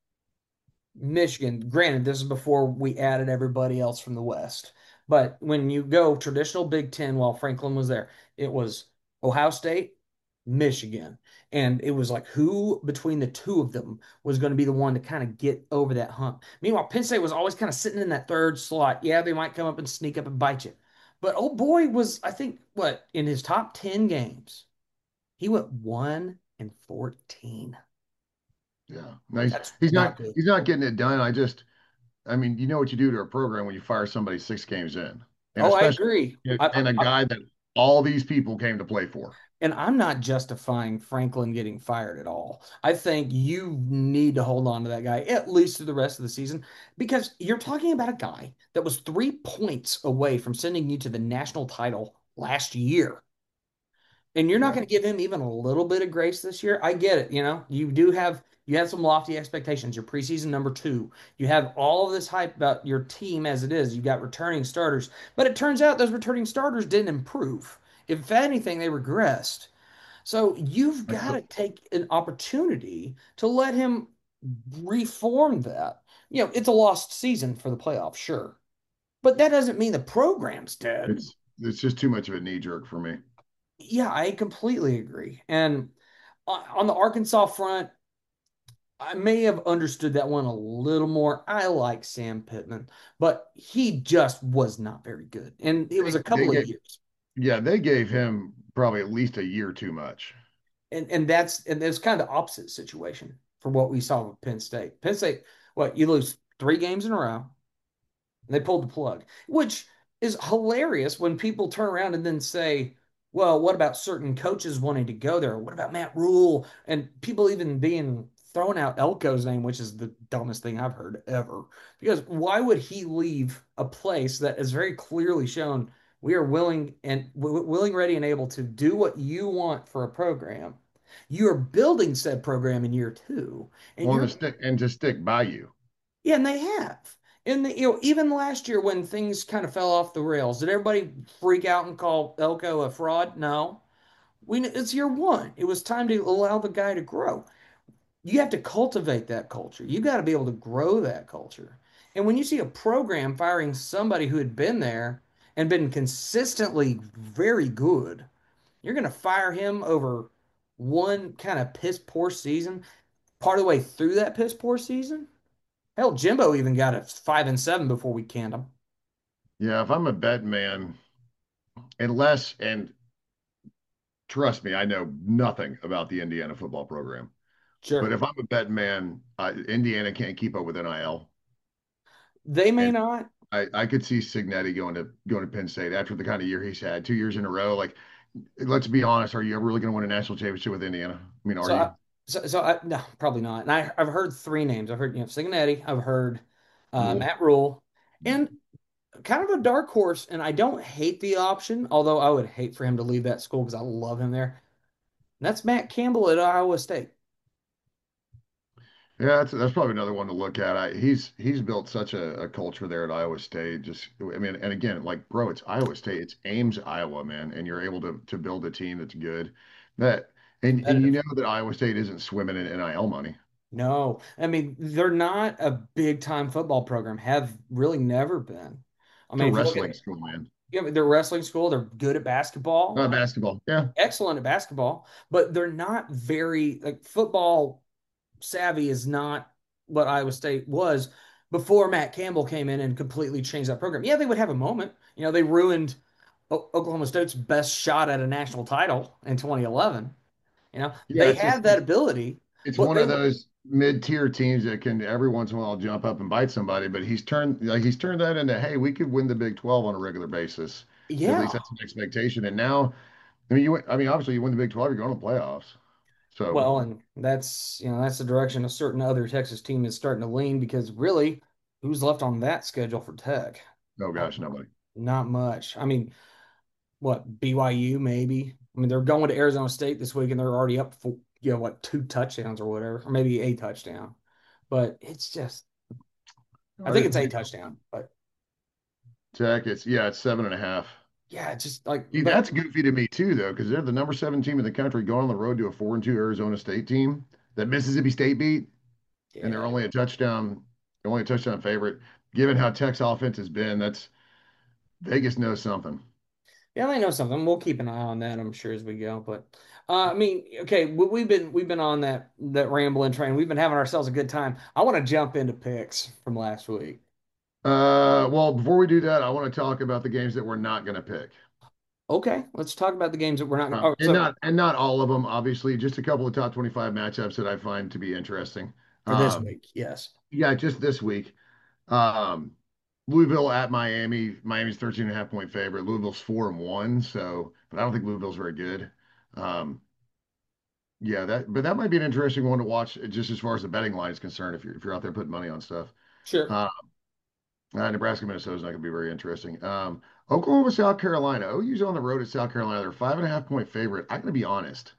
Michigan. Granted, this is before we added everybody else from the West. But when you go traditional Big Ten while Franklin was there, it was Ohio State, Michigan. And it was like who between the two of them was going to be the one to kind of get over that hump. Meanwhile, Penn State was always kind of sitting in that third slot. Yeah, they might come up and sneak up and bite you. But oh boy, was I think what in his top 10 games, he went 1-14. Yeah, nice. That's He's not not good. he's not getting it done. I mean, you know what you do to a program when you fire somebody 6 games in, and Oh, I especially agree. and a guy that all these people came to play for. And I'm not justifying Franklin getting fired at all. I think you need to hold on to that guy at least through the rest of the season because you're talking about a guy that was 3 points away from sending you to the national title last year. And you're not Yeah, going to give him even a little bit of grace this year. I get it. You have some lofty expectations. Your preseason number 2. You have all of this hype about your team as it is. You got returning starters, but it turns out those returning starters didn't improve. If anything, they regressed. So you've I got still, to take an opportunity to let him reform that. It's a lost season for the playoffs, sure, but that doesn't mean the program's dead. it's just too much of a knee jerk for me. Yeah, I completely agree. And on the Arkansas front, I may have understood that one a little more. I like Sam Pittman, but he just was not very good. And it was a They couple of get years. Yeah, they gave him probably at least a year too much. And that's kind of the opposite situation for what we saw with Penn State. Penn State, what, you lose 3 games in a row, and they pulled the plug, which is hilarious when people turn around and then say, well, what about certain coaches wanting to go there? What about Matt Rule? And people even being throwing out Elko's name, which is the dumbest thing I've heard ever. Because why would he leave a place that is very clearly shown we are willing, ready, and able to do what you want for a program? You are building said program in year 2, and Want you're to stick and just stick by you. yeah, and they have. And even last year when things kind of fell off the rails, did everybody freak out and call Elko a fraud? No. It's year 1. It was time to allow the guy to grow. You have to cultivate that culture. You got to be able to grow that culture. And when you see a program firing somebody who had been there and been consistently very good. You're going to fire him over one kind of piss poor season, part of the way through that piss poor season? Hell, Jimbo even got a 5-7 before we canned him. Yeah, if I'm a bet man, unless, and trust me, I know nothing about the Indiana football program. But Sure. if I'm a bet man, Indiana can't keep up with NIL. They may And not. I could see Signetti going to Penn State after the kind of year he's had, 2 years in a row. Like, let's be honest, are you ever really going to win a national championship with Indiana? I mean, are So I, you? no, probably not. And I've heard three names. I've heard, Cincinnati. I've heard Rule. Matt Rule, and kind of a dark horse. And I don't hate the option, although I would hate for him to leave that school because I love him there. And that's Matt Campbell at Iowa State. Yeah, that's probably another one to look at. He's built such a culture there at Iowa State. Just, I mean, and again, like, bro, it's Iowa State, it's Ames, Iowa, man, and you're able to build a team that's good. That and you Competitive. know that Iowa State isn't swimming in NIL money. No, I mean they're not a big time football program. Have really never been. I It's a mean, if you look at wrestling school, man. their wrestling school, they're good at basketball, Basketball. Yeah. excellent at basketball, but they're not very like football savvy is not what Iowa State was before Matt Campbell came in and completely changed that program. Yeah, they would have a moment. They ruined Oklahoma State's best shot at a national title in 2011. Yeah, They it's just have that ability, it's but one they of those mid-tier teams that can every once in a while jump up and bite somebody, but he's turned that into, hey, we could win the Big 12 on a regular basis. At least yeah. that's an expectation. And now, I mean, obviously you win the Big 12, you're going to the playoffs. So, Well, and that's the direction a certain other Texas team is starting to lean because really, who's left on that schedule for Tech? oh Not, gosh, nobody. not much. I mean, what BYU maybe? I mean, they're going to Arizona State this week and they're already up for what, two touchdowns or whatever, or maybe a touchdown. But it's just, I think it's a touchdown. But Tech, it's 7.5. yeah, it's just like, See, but that's goofy to me too, though, because they're the number 7 team in the country going on the road to a 4-2 Arizona State team that Mississippi State beat, and they're yeah, only a touchdown favorite. Given how Tech's offense has been, that's Vegas knows something. yeah, they know something. We'll keep an eye on that, I'm sure, as we go. But I mean, okay, we've been on that rambling train. We've been having ourselves a good time. I want to jump into picks from last week. Well, before we do that, I want to talk about the games that we're not going to pick. Okay, let's talk about the games that we're not. Um, Oh, and so not and not all of them, obviously, just a couple of top 25 matchups that I find to be interesting. for this Um, week, yes, yeah, just this week. Um, Louisville at Miami. Miami's 13.5 point favorite. Louisville's 4-1, so but I don't think Louisville's very good. Um, yeah, that might be an interesting one to watch just as far as the betting line is concerned if you're out there putting money on stuff. sure. Uh, Nebraska, Minnesota is not going to be very interesting. Oklahoma, South Carolina. OU's on the road at South Carolina. They're 5.5 point favorite. I'm going to be honest.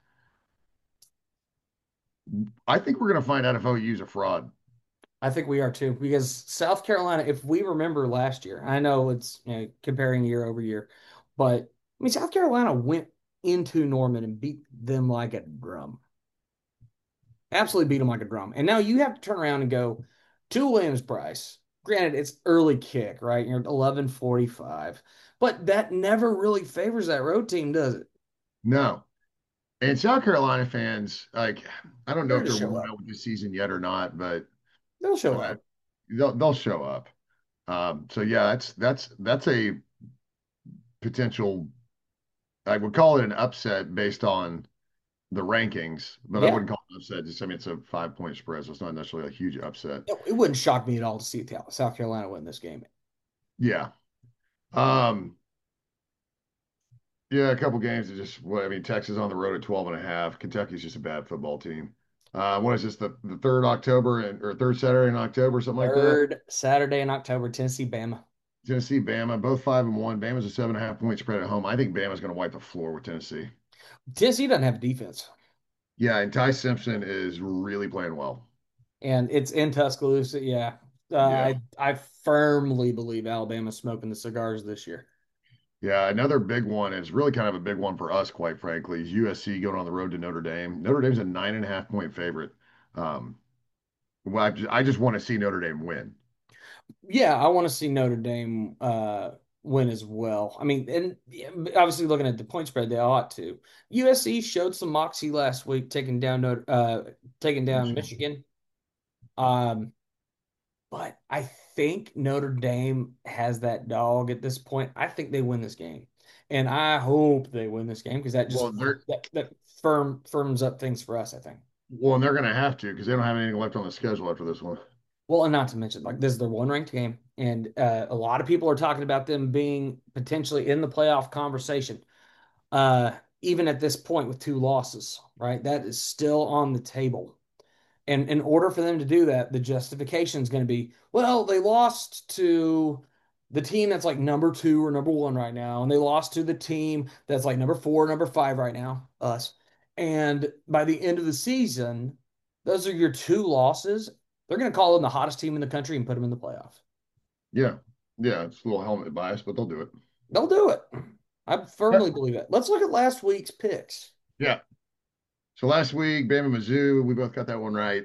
I think we're going to find out if OU's a fraud. I think we are too because South Carolina. If we remember last year, I know it's comparing year over year, but I mean South Carolina went into Norman and beat them like a drum. Absolutely beat them like a drum. And now you have to turn around and go to Williams-Brice. Granted, it's early kick, right? You're 11:45, but that never really favors that road team, does it? No. And South Carolina fans, like, I don't know They're if going to they're show worn up. out with this season yet or not, but They'll show uh, up. they'll show up. So yeah, that's a potential. I would call it an upset based on the rankings, but I Yeah. wouldn't call it an upset. Just, I mean, it's a 5 point spread, so it's not necessarily a huge upset. It wouldn't shock me at all to see South Carolina win this game. Yeah. Um, yeah, a couple games that just, I mean, Texas on the road at 12.5. Kentucky's just a bad football team. What is this, the third October or third Saturday in October, something like that? Third Saturday in October, Tennessee, Bama. Tennessee, Bama, both 5-1. Bama's a 7.5 point spread at home. I think Bama's going to wipe the floor with Tennessee. Tennessee doesn't have defense, Yeah, and Ty Simpson is really playing well. and it's in Tuscaloosa. Yeah, Yeah. I firmly believe Alabama's smoking the cigars this year. Yeah, another big one is really kind of a big one for us, quite frankly, is USC going on the road to Notre Dame. Notre Dame's a 9.5 point favorite. Um, well, I just want to see Notre Dame win. Yeah, I want to see Notre Dame. win as well. I mean, and yeah, obviously looking at the point spread, they ought to. USC showed some moxie last week, taking down Michigan. Um, but I think Notre Dame has that dog at this point. I think they win this game, and I hope they win this game because that just Well, they're that firms up things for us. I think. well, and they're going to have to because they don't have anything left on the schedule after this one. Well, and not to mention, like this is their one ranked game, and a lot of people are talking about them being potentially in the playoff conversation. Even at this point with two losses, right? That is still on the table. And in order for them to do that, the justification is going to be, well, they lost to the team that's like number two or number one right now, and they lost to the team that's like number four, number five right now, us. And by the end of the season, those are your two losses. They're going to call them the hottest team in the country and put them in the playoff. Yeah. Yeah. It's a little helmet bias, but they'll do it. They'll do it. I Yeah. firmly believe it. Let's look at last week's picks. Yeah. So last week, Bama Mizzou, we both got that one right.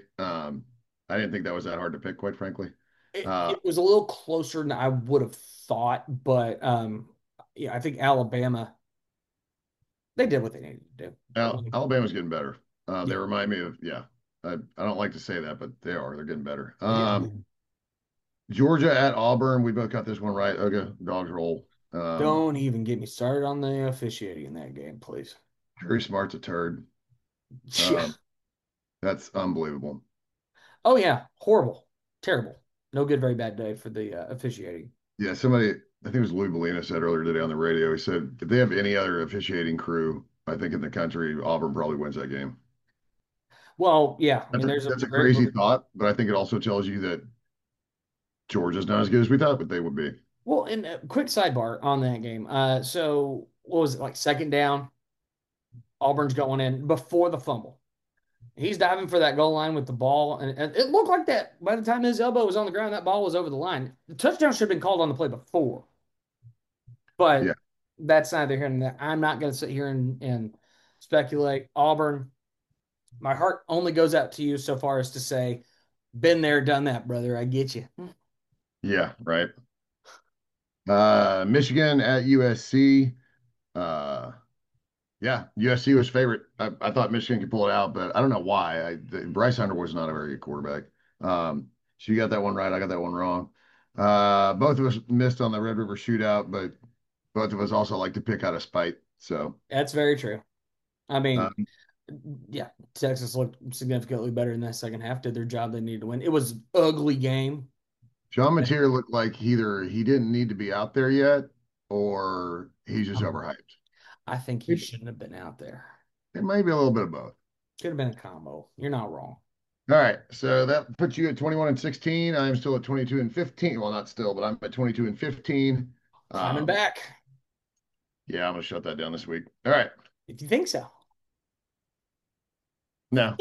I didn't think that was that hard to pick, quite frankly. It, Uh, it was a little closer than I would have thought, but yeah, I think Alabama, they did what they needed to do. Alabama's getting better. They Yeah. remind me of, yeah. I don't like to say that, but they are. They're getting better. Yeah. Georgia at Auburn, we both got this one right. Okay, dogs roll. Don't even get me started on the officiating in that game, please. Very Smart's a turd. Yeah. Um, that's unbelievable. Oh yeah, horrible, terrible. No good, very bad day for the officiating. Yeah, somebody, I think it was Lou Bellina said earlier today on the radio, he said if they have any other officiating crew, I think in the country, Auburn probably wins that game. Well, yeah, I mean, there's a That's a very crazy thought, but I think it also tells you that Georgia's not as good as we thought, but they would be. well. And quick sidebar on that game. So what was it like? Second down, Auburn's going in before the fumble. He's diving for that goal line with the ball, and it looked like that by the time his elbow was on the ground, that ball was over the line. The touchdown should have been called on the play before, Yeah, but that's neither here nor there. I'm not going to sit here and speculate. Auburn, my heart only goes out to you so far as to say, been there, done that, brother. I get you. yeah, right. Michigan at USC. Uh, yeah, USC was favorite. I thought Michigan could pull it out, but I don't know why. Bryce Hunter was not a very good quarterback. So you got that one right. I got that one wrong. Both of us missed on the Red River shootout, but both of us also like to pick out a spite. So, That's very true. I mean, um, yeah, Texas looked significantly better in that second half, did their job they needed to win. It was an ugly game. Sean Mateer looked like either he didn't need to be out there yet or he's just overhyped. I think he shouldn't have been out there. It may be a little bit of both. Should have been a combo. You're not wrong. All right, so that puts you at 21 and 16. I'm still at 22 and 15. Well, not still, but I'm at 22 and 15. Climbing Um, back, yeah, I'm gonna shut that down this week. All right, if you think so. no.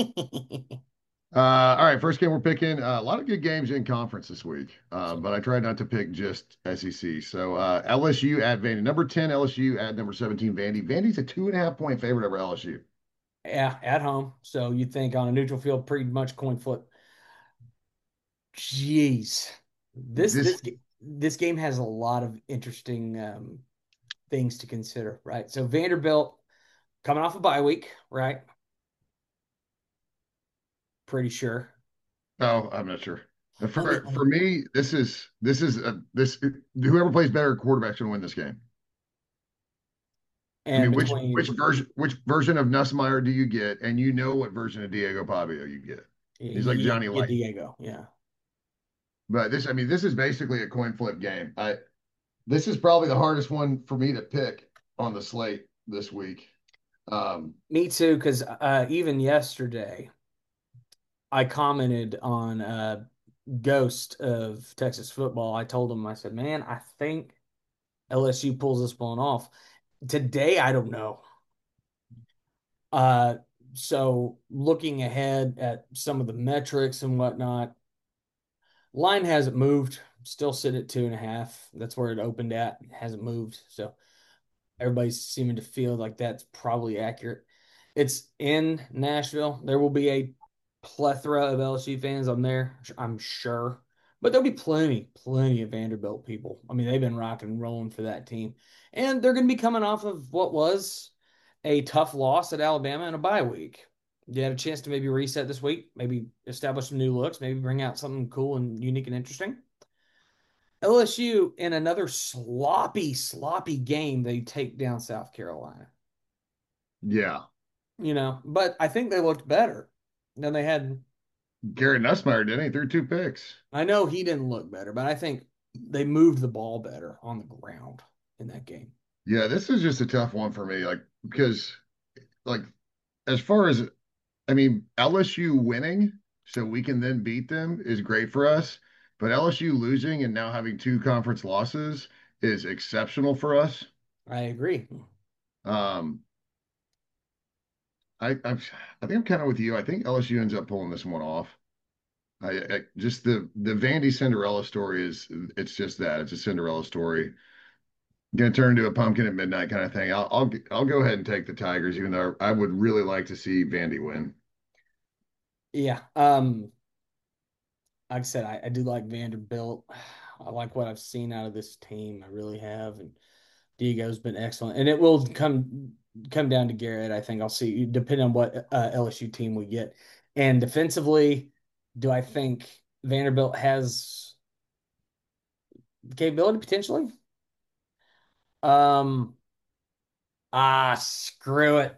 All right, first game we're picking a lot of good games in conference this week, but I tried not to pick just SEC. So LSU at Vandy, number 10 LSU at number 17 Vandy. Vandy's a 2.5 point favorite over LSU. Yeah, at home. So you think on a neutral field, pretty much coin flip. Jeez, this This this this game has a lot of interesting things to consider, right? So Vanderbilt coming off a bye week, right? Pretty sure. Oh, I'm not sure. And For then, me, this whoever plays better quarterback's gonna win this game. I and mean, between which version of Nussmeier do you get? And you know what version of Diego Pavio you get. He's like Johnny yeah, Light. Diego, yeah. But I mean, this is basically a coin flip game. This is probably the hardest one for me to pick on the slate this week. Me too, because even yesterday I commented on Ghost of Texas football. I told him, I said, man, I think LSU pulls this one off. Today, I don't know. Uh, so looking ahead at some of the metrics and whatnot, line hasn't moved. Still sit at 2.5. That's where it opened at. It hasn't moved. So everybody's seeming to feel like that's probably accurate. It's in Nashville. There will be a plethora of LSU fans. I'm there. I'm sure. But there'll be plenty of Vanderbilt people. I mean, they've been rocking and rolling for that team. And they're going to be coming off of what was a tough loss at Alabama in a bye week. You had a chance to maybe reset this week, maybe establish some new looks, maybe bring out something cool and unique and interesting. LSU in another sloppy game, they take down South Carolina. Yeah. But I think they looked better than they had. Garrett Nussmeier didn't he? Threw 2 picks. I know he didn't look better, but I think they moved the ball better on the ground in that game. Yeah, this is just a tough one for me, because like as far as I mean, LSU winning so we can then beat them is great for us, but LSU losing and now having 2 conference losses is exceptional for us. I agree. Um, I think I'm kind of with you. I think LSU ends up pulling this one off. I just the Vandy Cinderella story it's just that it's a Cinderella story. Going to turn into a pumpkin at midnight kind of thing. I'll go ahead and take the Tigers, even though I would really like to see Vandy win. Yeah. Like I said, I do like Vanderbilt. I like what I've seen out of this team. I really have. And Diego's been excellent. And it will come down to Garrett. I think I'll see, depending on what LSU team we get. And defensively, do I think Vanderbilt has the capability potentially? Screw it.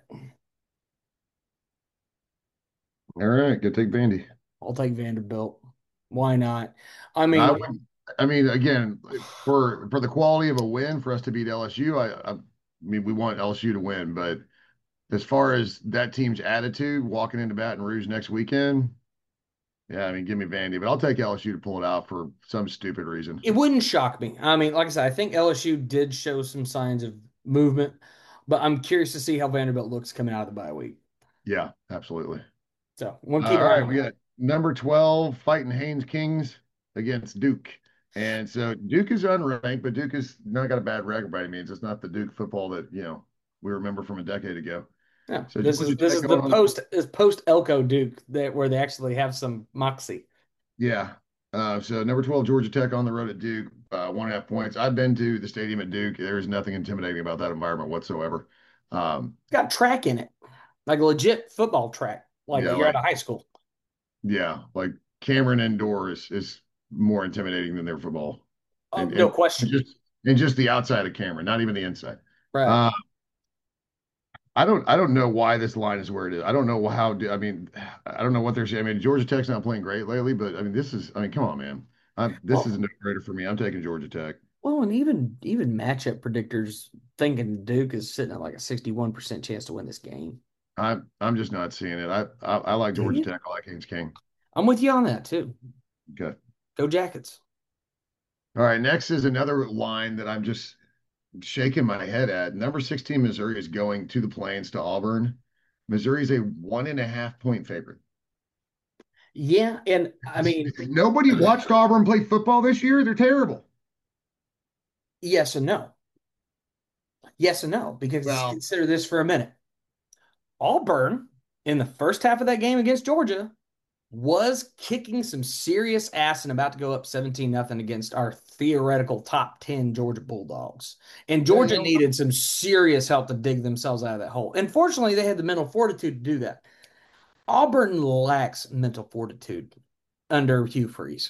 All right, go take Vandy. I'll take Vanderbilt. Why not? I I mean, would, again, for the quality of a win for us to beat LSU, I mean we want LSU to win, but as far as that team's attitude walking into Baton Rouge next weekend, yeah, I mean give me Vandy, but I'll take LSU to pull it out for some stupid reason. it wouldn't shock me. I mean, like I said, I think LSU did show some signs of movement, but I'm curious to see how Vanderbilt looks coming out of the bye week. Yeah, absolutely. So we'll keep All our eye right, on we it. got number 12 fighting Haynes Kings against Duke. And so Duke is unranked, but Duke has not got a bad record by any means. It's not the Duke football that, we remember from a decade ago. Yeah, So this Georgia is this Tech is the going on. post Elko Duke where they actually have some moxie. Yeah. So number 12, Georgia Tech on the road at Duke, 1.5 points. I've been to the stadium at Duke. There is nothing intimidating about that environment whatsoever. It's got track in it, like a legit football track, like Yeah, you're at a high school. yeah, like Cameron Indoor is more intimidating than their football. No question. Just the outside of Cameron, not even the inside. Right. Uh, I don't know why this line is where it is. I don't know I mean, I don't know what they're saying. I mean, Georgia Tech's not playing great lately, but I mean, come on, man. This is a no-brainer for me. I'm taking Georgia Tech. Well, and even matchup predictors thinking Duke is sitting at like a 61% chance to win this game. I'm just not seeing it. I like Georgia you? Tech. I like Haynes King. I'm with you on that too. Okay. Go Jackets. All right. Next is another line that I'm just shaking my head at. Number 16, Missouri is going to the Plains to Auburn. Missouri is a 1.5 point favorite. Yeah, and I mean, Nobody watched Auburn play football this year. They're terrible. yes and no. Yes and no, because Well, consider this for a minute. Auburn, in the first half of that game against Georgia, was kicking some serious ass and about to go up 17-0 against our theoretical top 10 Georgia Bulldogs. And Georgia needed some serious help to dig themselves out of that hole. And fortunately, they had the mental fortitude to do that. Auburn lacks mental fortitude under Hugh Freeze.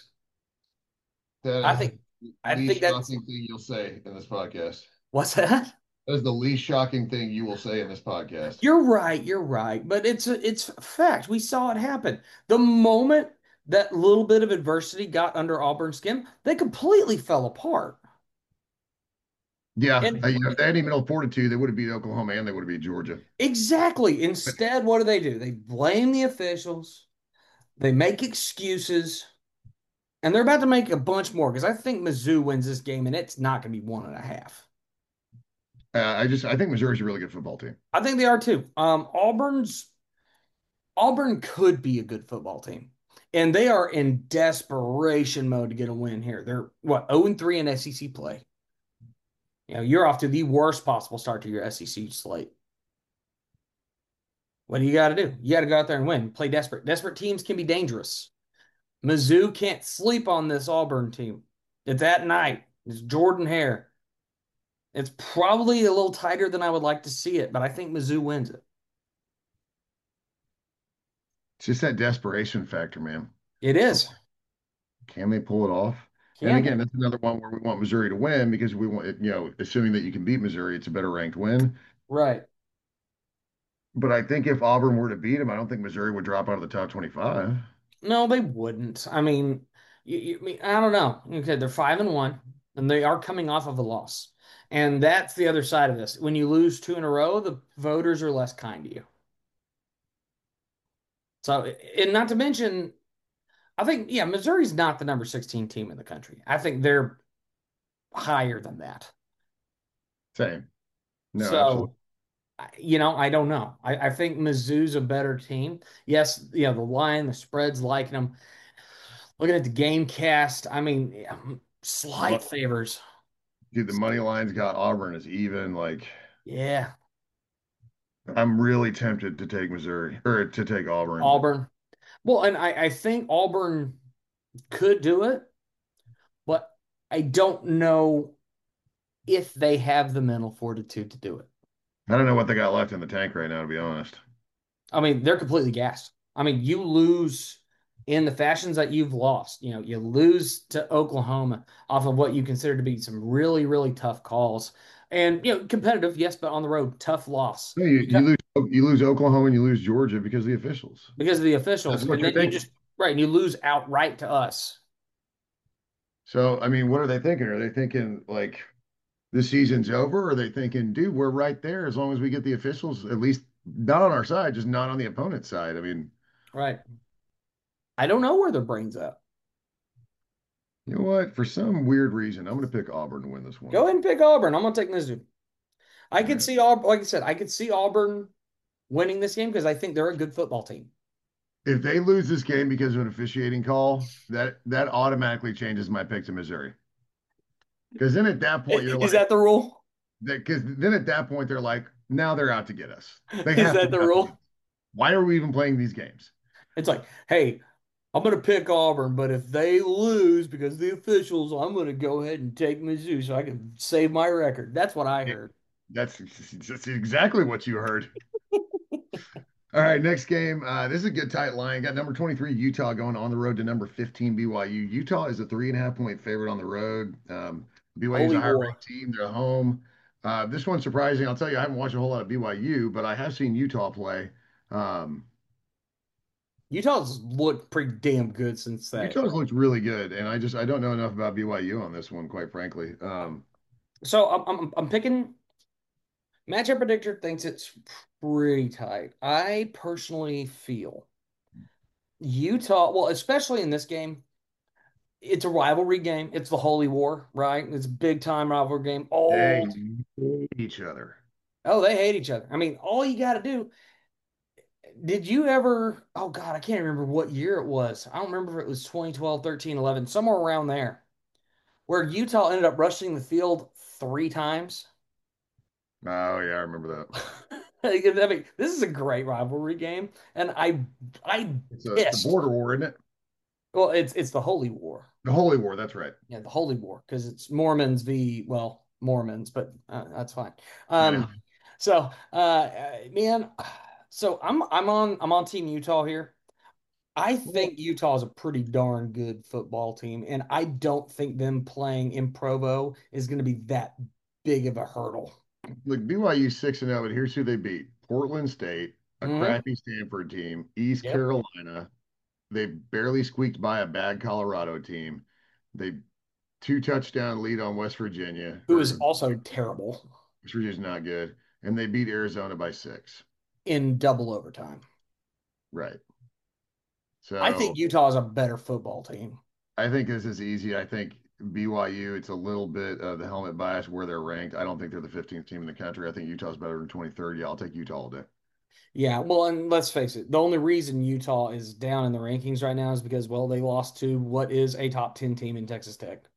I think that's thing you'll say in this podcast. what's that? That is the least shocking thing you will say in this podcast. You're right, but it's a fact. We saw it happen. The moment that little bit of adversity got under Auburn's skin, they completely fell apart. Yeah, And if they had any mental fortitude, they would have beat Oklahoma and they would have beat Georgia. exactly. Instead, what do? They blame the officials. They make excuses. And they're about to make a bunch more because I think Mizzou wins this game and it's not going to be 1.5. I think Missouri's a really good football team. I think they are too. Auburn could be a good football team. And they are in desperation mode to get a win here. They're what, 0-3 in SEC play. You're off to the worst possible start to your SEC slate. What do you got to do? You got to go out there and win. Play desperate. Desperate teams can be dangerous. Mizzou can't sleep on this Auburn team. It's at night. It's Jordan Hare. It's probably a little tighter than I would like to see it, but I think Mizzou wins it. It's just that desperation factor, man. It is. Can they pull it off? And Can again, they? that's another one where we want Missouri to win because we want, assuming that you can beat Missouri, it's a better ranked win. Right. But I think if Auburn were to beat them, I don't think Missouri would drop out of the top 25. No, they wouldn't. I mean, I don't know. Okay, they're 5-1, and they are coming off of a loss. And that's the other side of this. When you lose two in a row, the voters are less kind to you. So, and not to mention, I think, yeah, Missouri's not the number 16 team in the country. I think they're higher than that. Same. No, absolutely. So, I don't know. I think Mizzou's a better team. Yes, the line, the spread's liking them. Looking at the game cast, I mean, slight favors. Dude, the money line's got Auburn as even. Like, Yeah, I'm really tempted to take Missouri or to take Auburn. Auburn. Well, and I think Auburn could do it, but I don't know if they have the mental fortitude to do it. I don't know what they got left in the tank right now, to be honest. I mean, they're completely gassed. I mean, you lose in the fashions that you've lost. You lose to Oklahoma off of what you consider to be some really, really tough calls. And, competitive, yes, but on the road, tough loss. No, you lose Oklahoma and you lose Georgia because of the officials. Because of the officials. That's what And you're then you thinking. just, right, and you lose outright to us. So, I mean, what are they thinking? Are they thinking like the season's over? Or are they thinking, dude, we're right there as long as we get the officials at least not on our side, just not on the opponent's side? I mean, Right. I don't know where their brain's at. you know what? For some weird reason, I'm going to pick Auburn to win this Go one. ahead and pick Auburn. I'm going to take Mizzou. I All could right. see Auburn, like I said, I could see Auburn winning this game because I think they're a good football team. If they lose this game because of an officiating call, that automatically changes my pick to Missouri. Because then at that point, you're Is like, that the rule? because then at that point, they're like, now they're out to get us. They Is have to that be the out to get us. rule? Why are we even playing these games? It's like, hey, I'm going to pick Auburn, but if they lose because of the officials, I'm going to go ahead and take Mizzou so I can save my record. That's what I Yeah, heard. that's exactly what you heard. All right, next game. This is a good tight line. Got number 23 Utah going on the road to number 15 BYU. Utah is a 3.5 point favorite on the road. BYU is a Holy higher war. ranked team. They're at home. This one's surprising. I'll tell you, I haven't watched a whole lot of BYU, but I have seen Utah play. Um, Utah's looked pretty damn good since that. Utah's looked really good, and I don't know enough about BYU on this one, quite frankly. So I'm picking matchup predictor thinks it's pretty tight. I personally feel Utah, well, especially in this game, it's a rivalry game. It's the Holy War, right? It's a big time rivalry game. They Old. hate each other. Oh, they hate each other. I mean, all you got to do. Did you ever? Oh God, I can't remember what year it was. I don't remember if it was 2012, 13, 11, somewhere around there, where Utah ended up rushing the field three times. Oh yeah, I remember that. I mean, this is a great rivalry game, and I It's the pissed. border war, isn't it? Well, it's the Holy War. The Holy War. That's right. Yeah, the Holy War, because it's Mormons v. well, Mormons, but that's fine. Yeah. So man, so I'm on Team Utah here. I Well, think Utah is a pretty darn good football team, and I don't think them playing in Provo is going to be that big of a hurdle. look, BYU 6-0, but here's who they beat: Portland State, a Hmm. crappy Stanford team, East Yep. Carolina. They barely squeaked by a bad Colorado team. They two touchdown lead on West Virginia, Who is or also terrible West Virginia's not good, and they beat Arizona by 6. in double overtime. Right. I So think Utah is a better football team. I think this is easy. I think BYU, it's a little bit of the helmet bias where they're ranked. I don't think they're the 15th team in the country. I think Utah's better than 23rd. Yeah, I'll take Utah all day. Yeah, well, and let's face it, the only reason Utah is down in the rankings right now is because, well, they lost to what is a top 10 team in Texas Tech.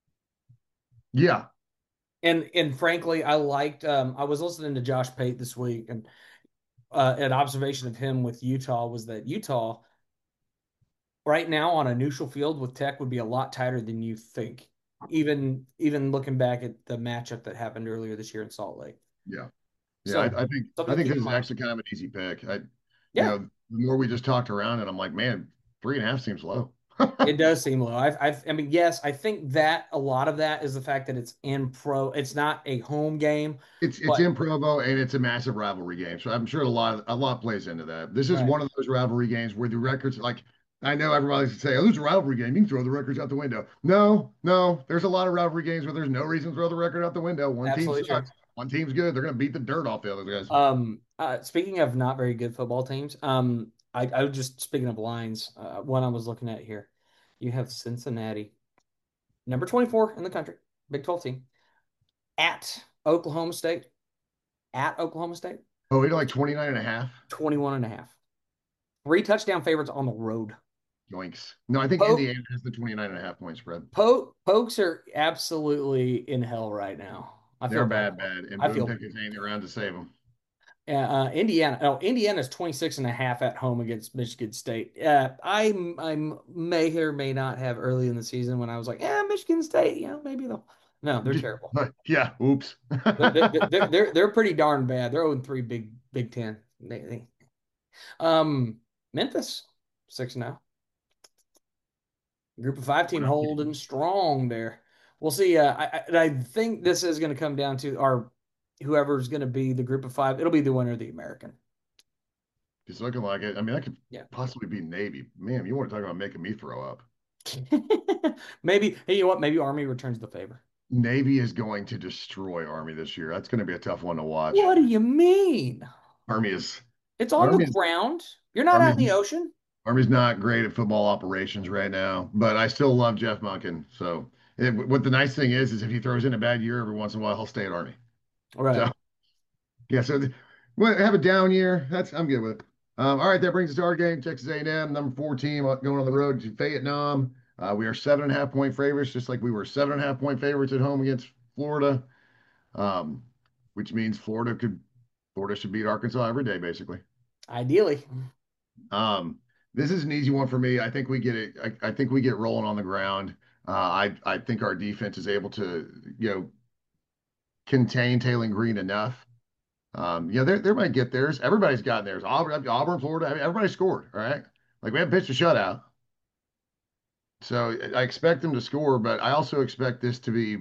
Yeah. And frankly, I was listening to Josh Pate this week, and an observation of him with Utah was that Utah, right now on a neutral field with Tech would be a lot tighter than you think. Even looking back at the matchup that happened earlier this year in Salt Lake. Yeah. Yeah, So I something to think keep this in is mind. actually kind of an easy pick. Yeah, The more we just talked around it, I'm like, man, 3.5 seems low. it does seem low. I mean, yes, I think that a lot of that is the fact that it's in pro. It's not a home game, It's but in Provo and it's a massive rivalry game, so I'm sure a lot plays into that. This is right, one of those rivalry games where the records, like, I know everybody likes to say, "Oh, there's a rivalry game. You can throw the records out the window." No, no, there's a lot of rivalry games where there's no reason to throw the record out the window. One team absolutely true. sucks, one team's good. They're going to beat the dirt off the other guys. Speaking of not very good football teams, I was just speaking of lines. One I was looking at here, you have Cincinnati, number 24 in the country, Big 12 team, at Oklahoma State, at Oklahoma State, Oh, you're like 29 and a half. 21 and a half. 3 touchdown favorites on the road. Yoinks. No, I think Poke, Indiana has the 29 and a half point spread. Pokes are absolutely in hell right now. I feel They're bad bad, for 'em. bad. And I Boone feel Pickens ain't around to save them. Indiana. Oh, Indiana's 26 and a half at home against Michigan State. I may or may not have early in the season when I was like, yeah, Michigan State, maybe they'll. No, they're terrible. Yeah, oops. They're pretty darn bad. They're 0-3 Big Ten. Memphis 6-0. Group of 5 team holding strong there. We'll see. I think this is going to come down to our whoever's going to be the group of 5. It'll be the winner of the American. It's looking like it. I mean, that could Yeah. possibly be Navy. Man, you want to talk about making me throw up. Maybe, hey, you know what? Maybe Army returns the favor. Navy is going to destroy Army this year. That's going to be a tough one to watch. What do you mean? Army is It's on the Army is ground. You're not out Army's in the ocean. Army's not great at football operations right now, but I still love Jeff Monken. So what the nice thing is if he throws in a bad year every once in a while, he'll stay at Army. Right. So yeah, so have a down year. I'm good with it. All right, that brings us to our game. Texas A&M, number 4 team, going on the road to Vietnam. We are 7.5 point favorites, just like we were 7.5 point favorites at home against Florida, um, which means Florida should beat Arkansas every day, basically. Ideally. This is an easy one for me. I think we get it. I think we get rolling on the ground. I think our defense is able to, contain Taylor Green enough. They might get theirs. Everybody's gotten theirs. Auburn, Florida. I mean, everybody scored. All right, like we haven't pitched a shutout, so I expect them to score. But I also expect this to be,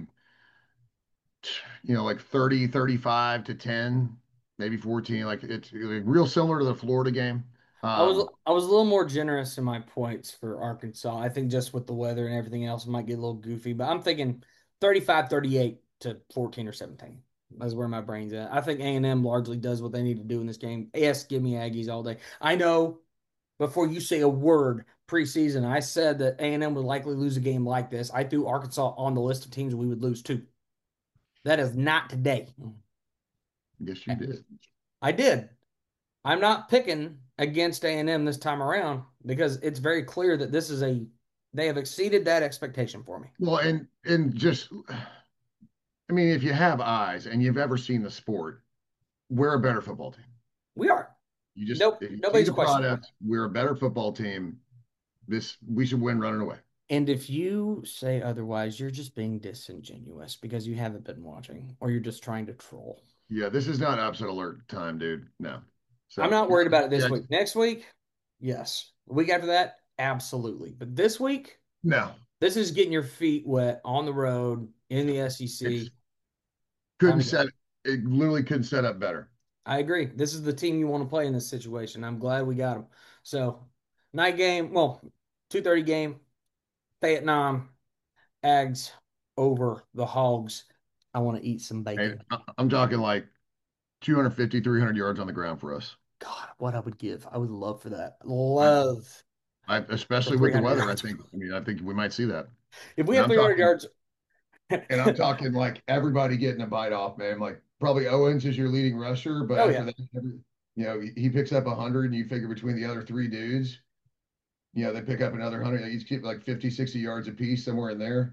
like 30, 35 to 10, maybe 14. Like it's like real similar to the Florida game. I was a little more generous in my points for Arkansas. I think just with the weather and everything else it might get a little goofy, but I'm thinking 35-38 to 14 or 17. That's where my brain's at. I think A&M largely does what they need to do in this game. Yes, give me Aggies all day. I know before you say a word preseason, I said that A&M would likely lose a game like this. I threw Arkansas on the list of teams we would lose to. That is not today. Yes, you did. I did. I'm not picking against A&M this time around because it's very clear that they have exceeded that expectation for me. Well, and just, I mean, if you have eyes and you've ever seen the sport, we're a better football team. We are. Nope, If you see nobody's the questioning that. product, we're a better football team. We should win running away. And if you say otherwise, you're just being disingenuous because you haven't been watching or you're just trying to troll. Yeah, this is not upset alert time, dude. No. So I'm not worried about it this yeah, week. Next week, yes. The week after that, absolutely. But this week, no. this is getting your feet wet on the road in the SEC. It's couldn't set it literally couldn't set up better. I agree. This is the team you want to play in this situation. I'm glad we got them. So, night game, well, 2:30 game, Vietnam, Ags over the Hogs. I want to eat some bacon. And I'm talking like 250, 300 yards on the ground for us. God, what I would give. I would love for that. Love Especially the with the 300 weather. yards. I think we might see that. If we And have I'm 300 talking yards, and I'm talking like everybody getting a bite off, man. Like probably Owens is your leading rusher, but oh after yeah, that, he picks up 100 and you figure between the other 3 dudes, they pick up another 100. Each keep like 50, 60 yards apiece somewhere in there.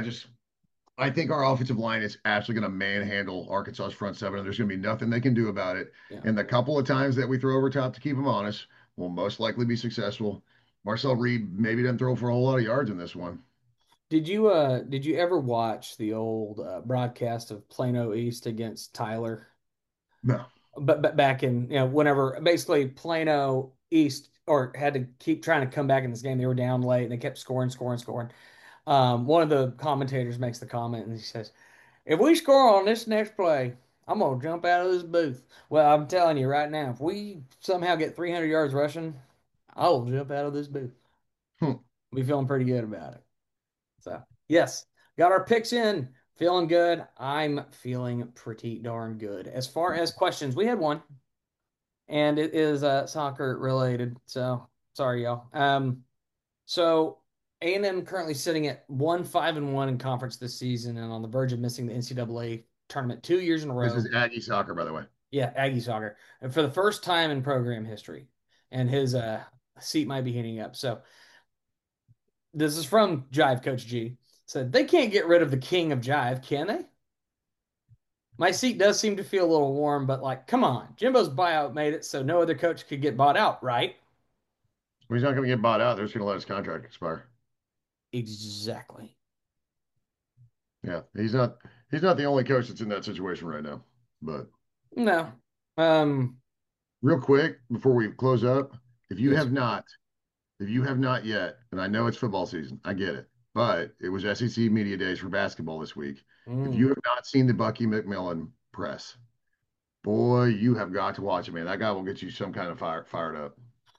I think our offensive line is absolutely going to manhandle Arkansas's front seven, and there's going to be nothing they can do about it. yeah. And the couple of times that we throw over top to keep them honest will most likely be successful. Marcel Reed maybe didn't throw for a whole lot of yards in this one. Did you ever watch the old broadcast of Plano East against Tyler? No. But back in, whenever basically Plano East or had to keep trying to come back in this game, they were down late and they kept scoring, scoring, scoring. One of the commentators makes the comment and he says, "If we score on this next play, I'm gonna jump out of this booth." Well, I'm telling you right now, if we somehow get 300 yards rushing, I'll jump out of this booth. Hmm. Be feeling pretty good about it. So yes, got our picks in. Feeling good. I'm feeling pretty darn good. As far as questions, we had one, and it is soccer related. So sorry, y'all. So A&M currently sitting at 1-5-1 in conference this season, and on the verge of missing the NCAA tournament 2 years in a This is row. Aggie soccer, by the way. Yeah, Aggie soccer, and for the first time in program history, and his seat might be heating up. So this is from Jive Coach G. Said they can't get rid of the king of Jive, can they? My seat does seem to feel a little warm, but like, come on, Jimbo's buyout made it so no other coach could get bought out, right? Well, he's not going to get bought out. They're just going to let his contract expire. Exactly. Yeah, he's not the only coach that's in that situation right now. But No. Um. real quick before we close up, if you Yes. have not, if you have not yet, and I know it's football season, I get it, but it was SEC media days for basketball this week. If Mm. you have not seen the Bucky McMillan press, boy, you have got to watch it, man. That guy will get you some kind of fired up.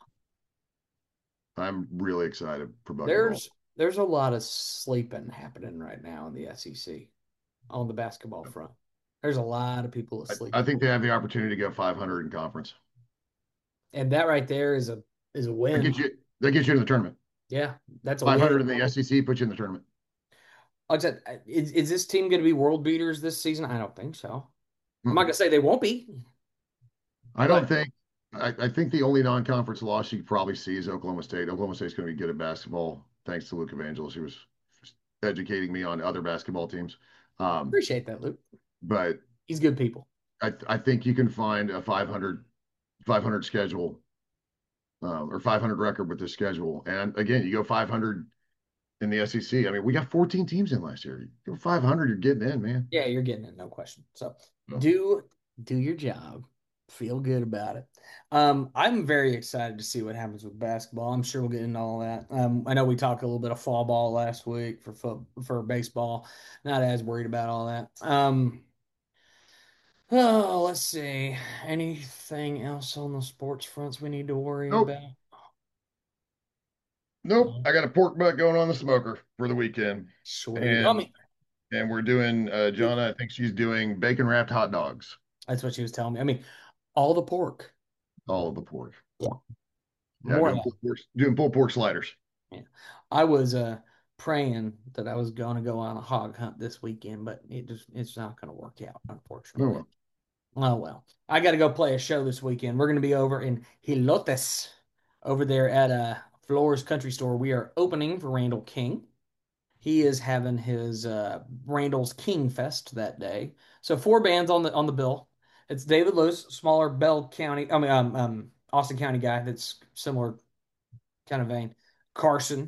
I'm really excited for Bucky Ball. There's a lot of sleeping happening right now in the SEC on the basketball front. There's a lot of people asleep, I think they have the opportunity to go 500 in conference. and that right there is a That win. gets you in the tournament. Yeah, that's a 500 in win. the SEC puts you in the tournament. Like I said, is this team going to be world beaters this season? I don't think so. I'm not Mm-mm. going to say they won't be, I don't but think. I think the only non-conference loss you probably see is Oklahoma State. Oklahoma State's going to be good at basketball, thanks to Luke Evangelos, who was educating me on other basketball teams. Um, appreciate that, Luke. but He's good people. I think you can find a 500 schedule or 500 record with this schedule. And again, you go 500 in the SEC. I mean, we got 14 teams in last year. You go 500, you're getting in, man. Yeah, you're getting it, no question. So So, do your job. Feel good about it. I'm very excited to see what happens with basketball. I'm sure we'll get into all that. I know we talked a little bit of fall ball last week for baseball. Not as worried about all that. Oh, let's see. Anything else on the sports fronts we need to worry nope, about? nope. I got a pork butt going on the smoker for the weekend, Sweet. I and mean, we're doing. Jonna, I think she's doing bacon wrapped hot dogs. that's what she was telling me. I mean, all the pork. All of the pork. Yeah, More of doing pulled pork sliders. that. Yeah. I was praying that I was gonna go on a hog hunt this weekend, but it's not gonna work out, Oh, unfortunately. well. Oh well. I gotta go play a show this weekend. We're gonna be over in Hilotes over there at Flores Country Store. We are opening for Randall King. He is having his Randall's King Fest that day. So four bands on the bill. It's David Lewis, smaller Bell County, I mean Austin County guy that's similar kind of vein. Carson,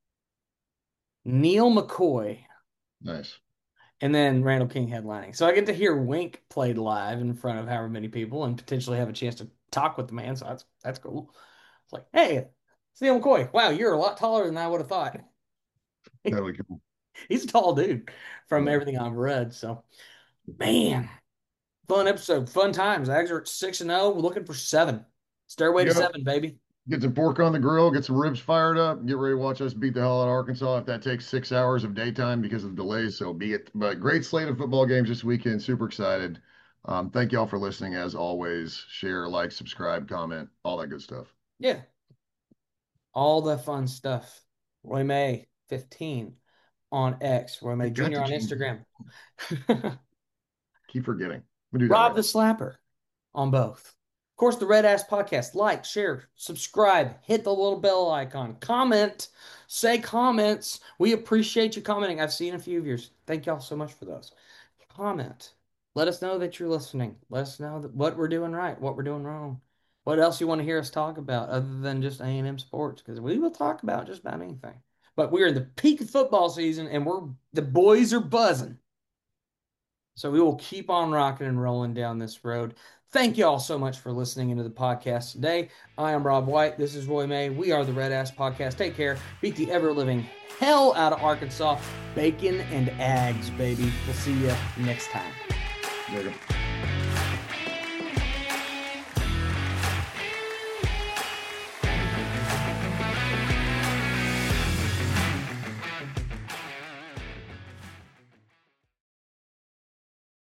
Neil McCoy, Nice. and then Randall King headlining. So I get to hear Wink played live in front of however many people and potentially have a chance to talk with the man. So that's cool. It's like, hey, it's Neil McCoy. Wow, you're a lot taller than I would have thought. That'll be cool. He's a tall dude from Yeah. everything I've read. So man, fun episode, fun times. Ags are at 6-0. We're looking for 7. Stairway to Yep. 7, baby. Get some pork on the grill, get some ribs fired up, get ready to watch us beat the hell out of Arkansas. If that takes 6 hours of daytime because of delays, so be it. But great slate of football games this weekend. Super excited. Thank y'all for listening. As always, share, like, subscribe, comment, all that good stuff. Yeah, all the fun stuff. Roy May 15 on X. Roy May You got Jr. to on change. Instagram. Keep forgetting. We do that Rob right. the Slapper on both. Of course, the Red Ass Podcast. Like, share, subscribe, hit the little bell icon, comment, say comments. We appreciate you commenting. I've seen a few of yours. Thank y'all so much for those. Comment. Let us know that you're listening. Let us know what we're doing right, what we're doing wrong. What else you want to hear us talk about other than just A&M sports? Because we will talk about just about anything. But we're in the peak of football season, and the boys are buzzing. So we will keep on rocking and rolling down this road. Thank you all so much for listening into the podcast today. I am Rob White. This is Roy May. We are the Red Ass Podcast. Take care. Beat the ever-living hell out of Arkansas. Bacon and Ags, baby. We'll see you next time. There you go.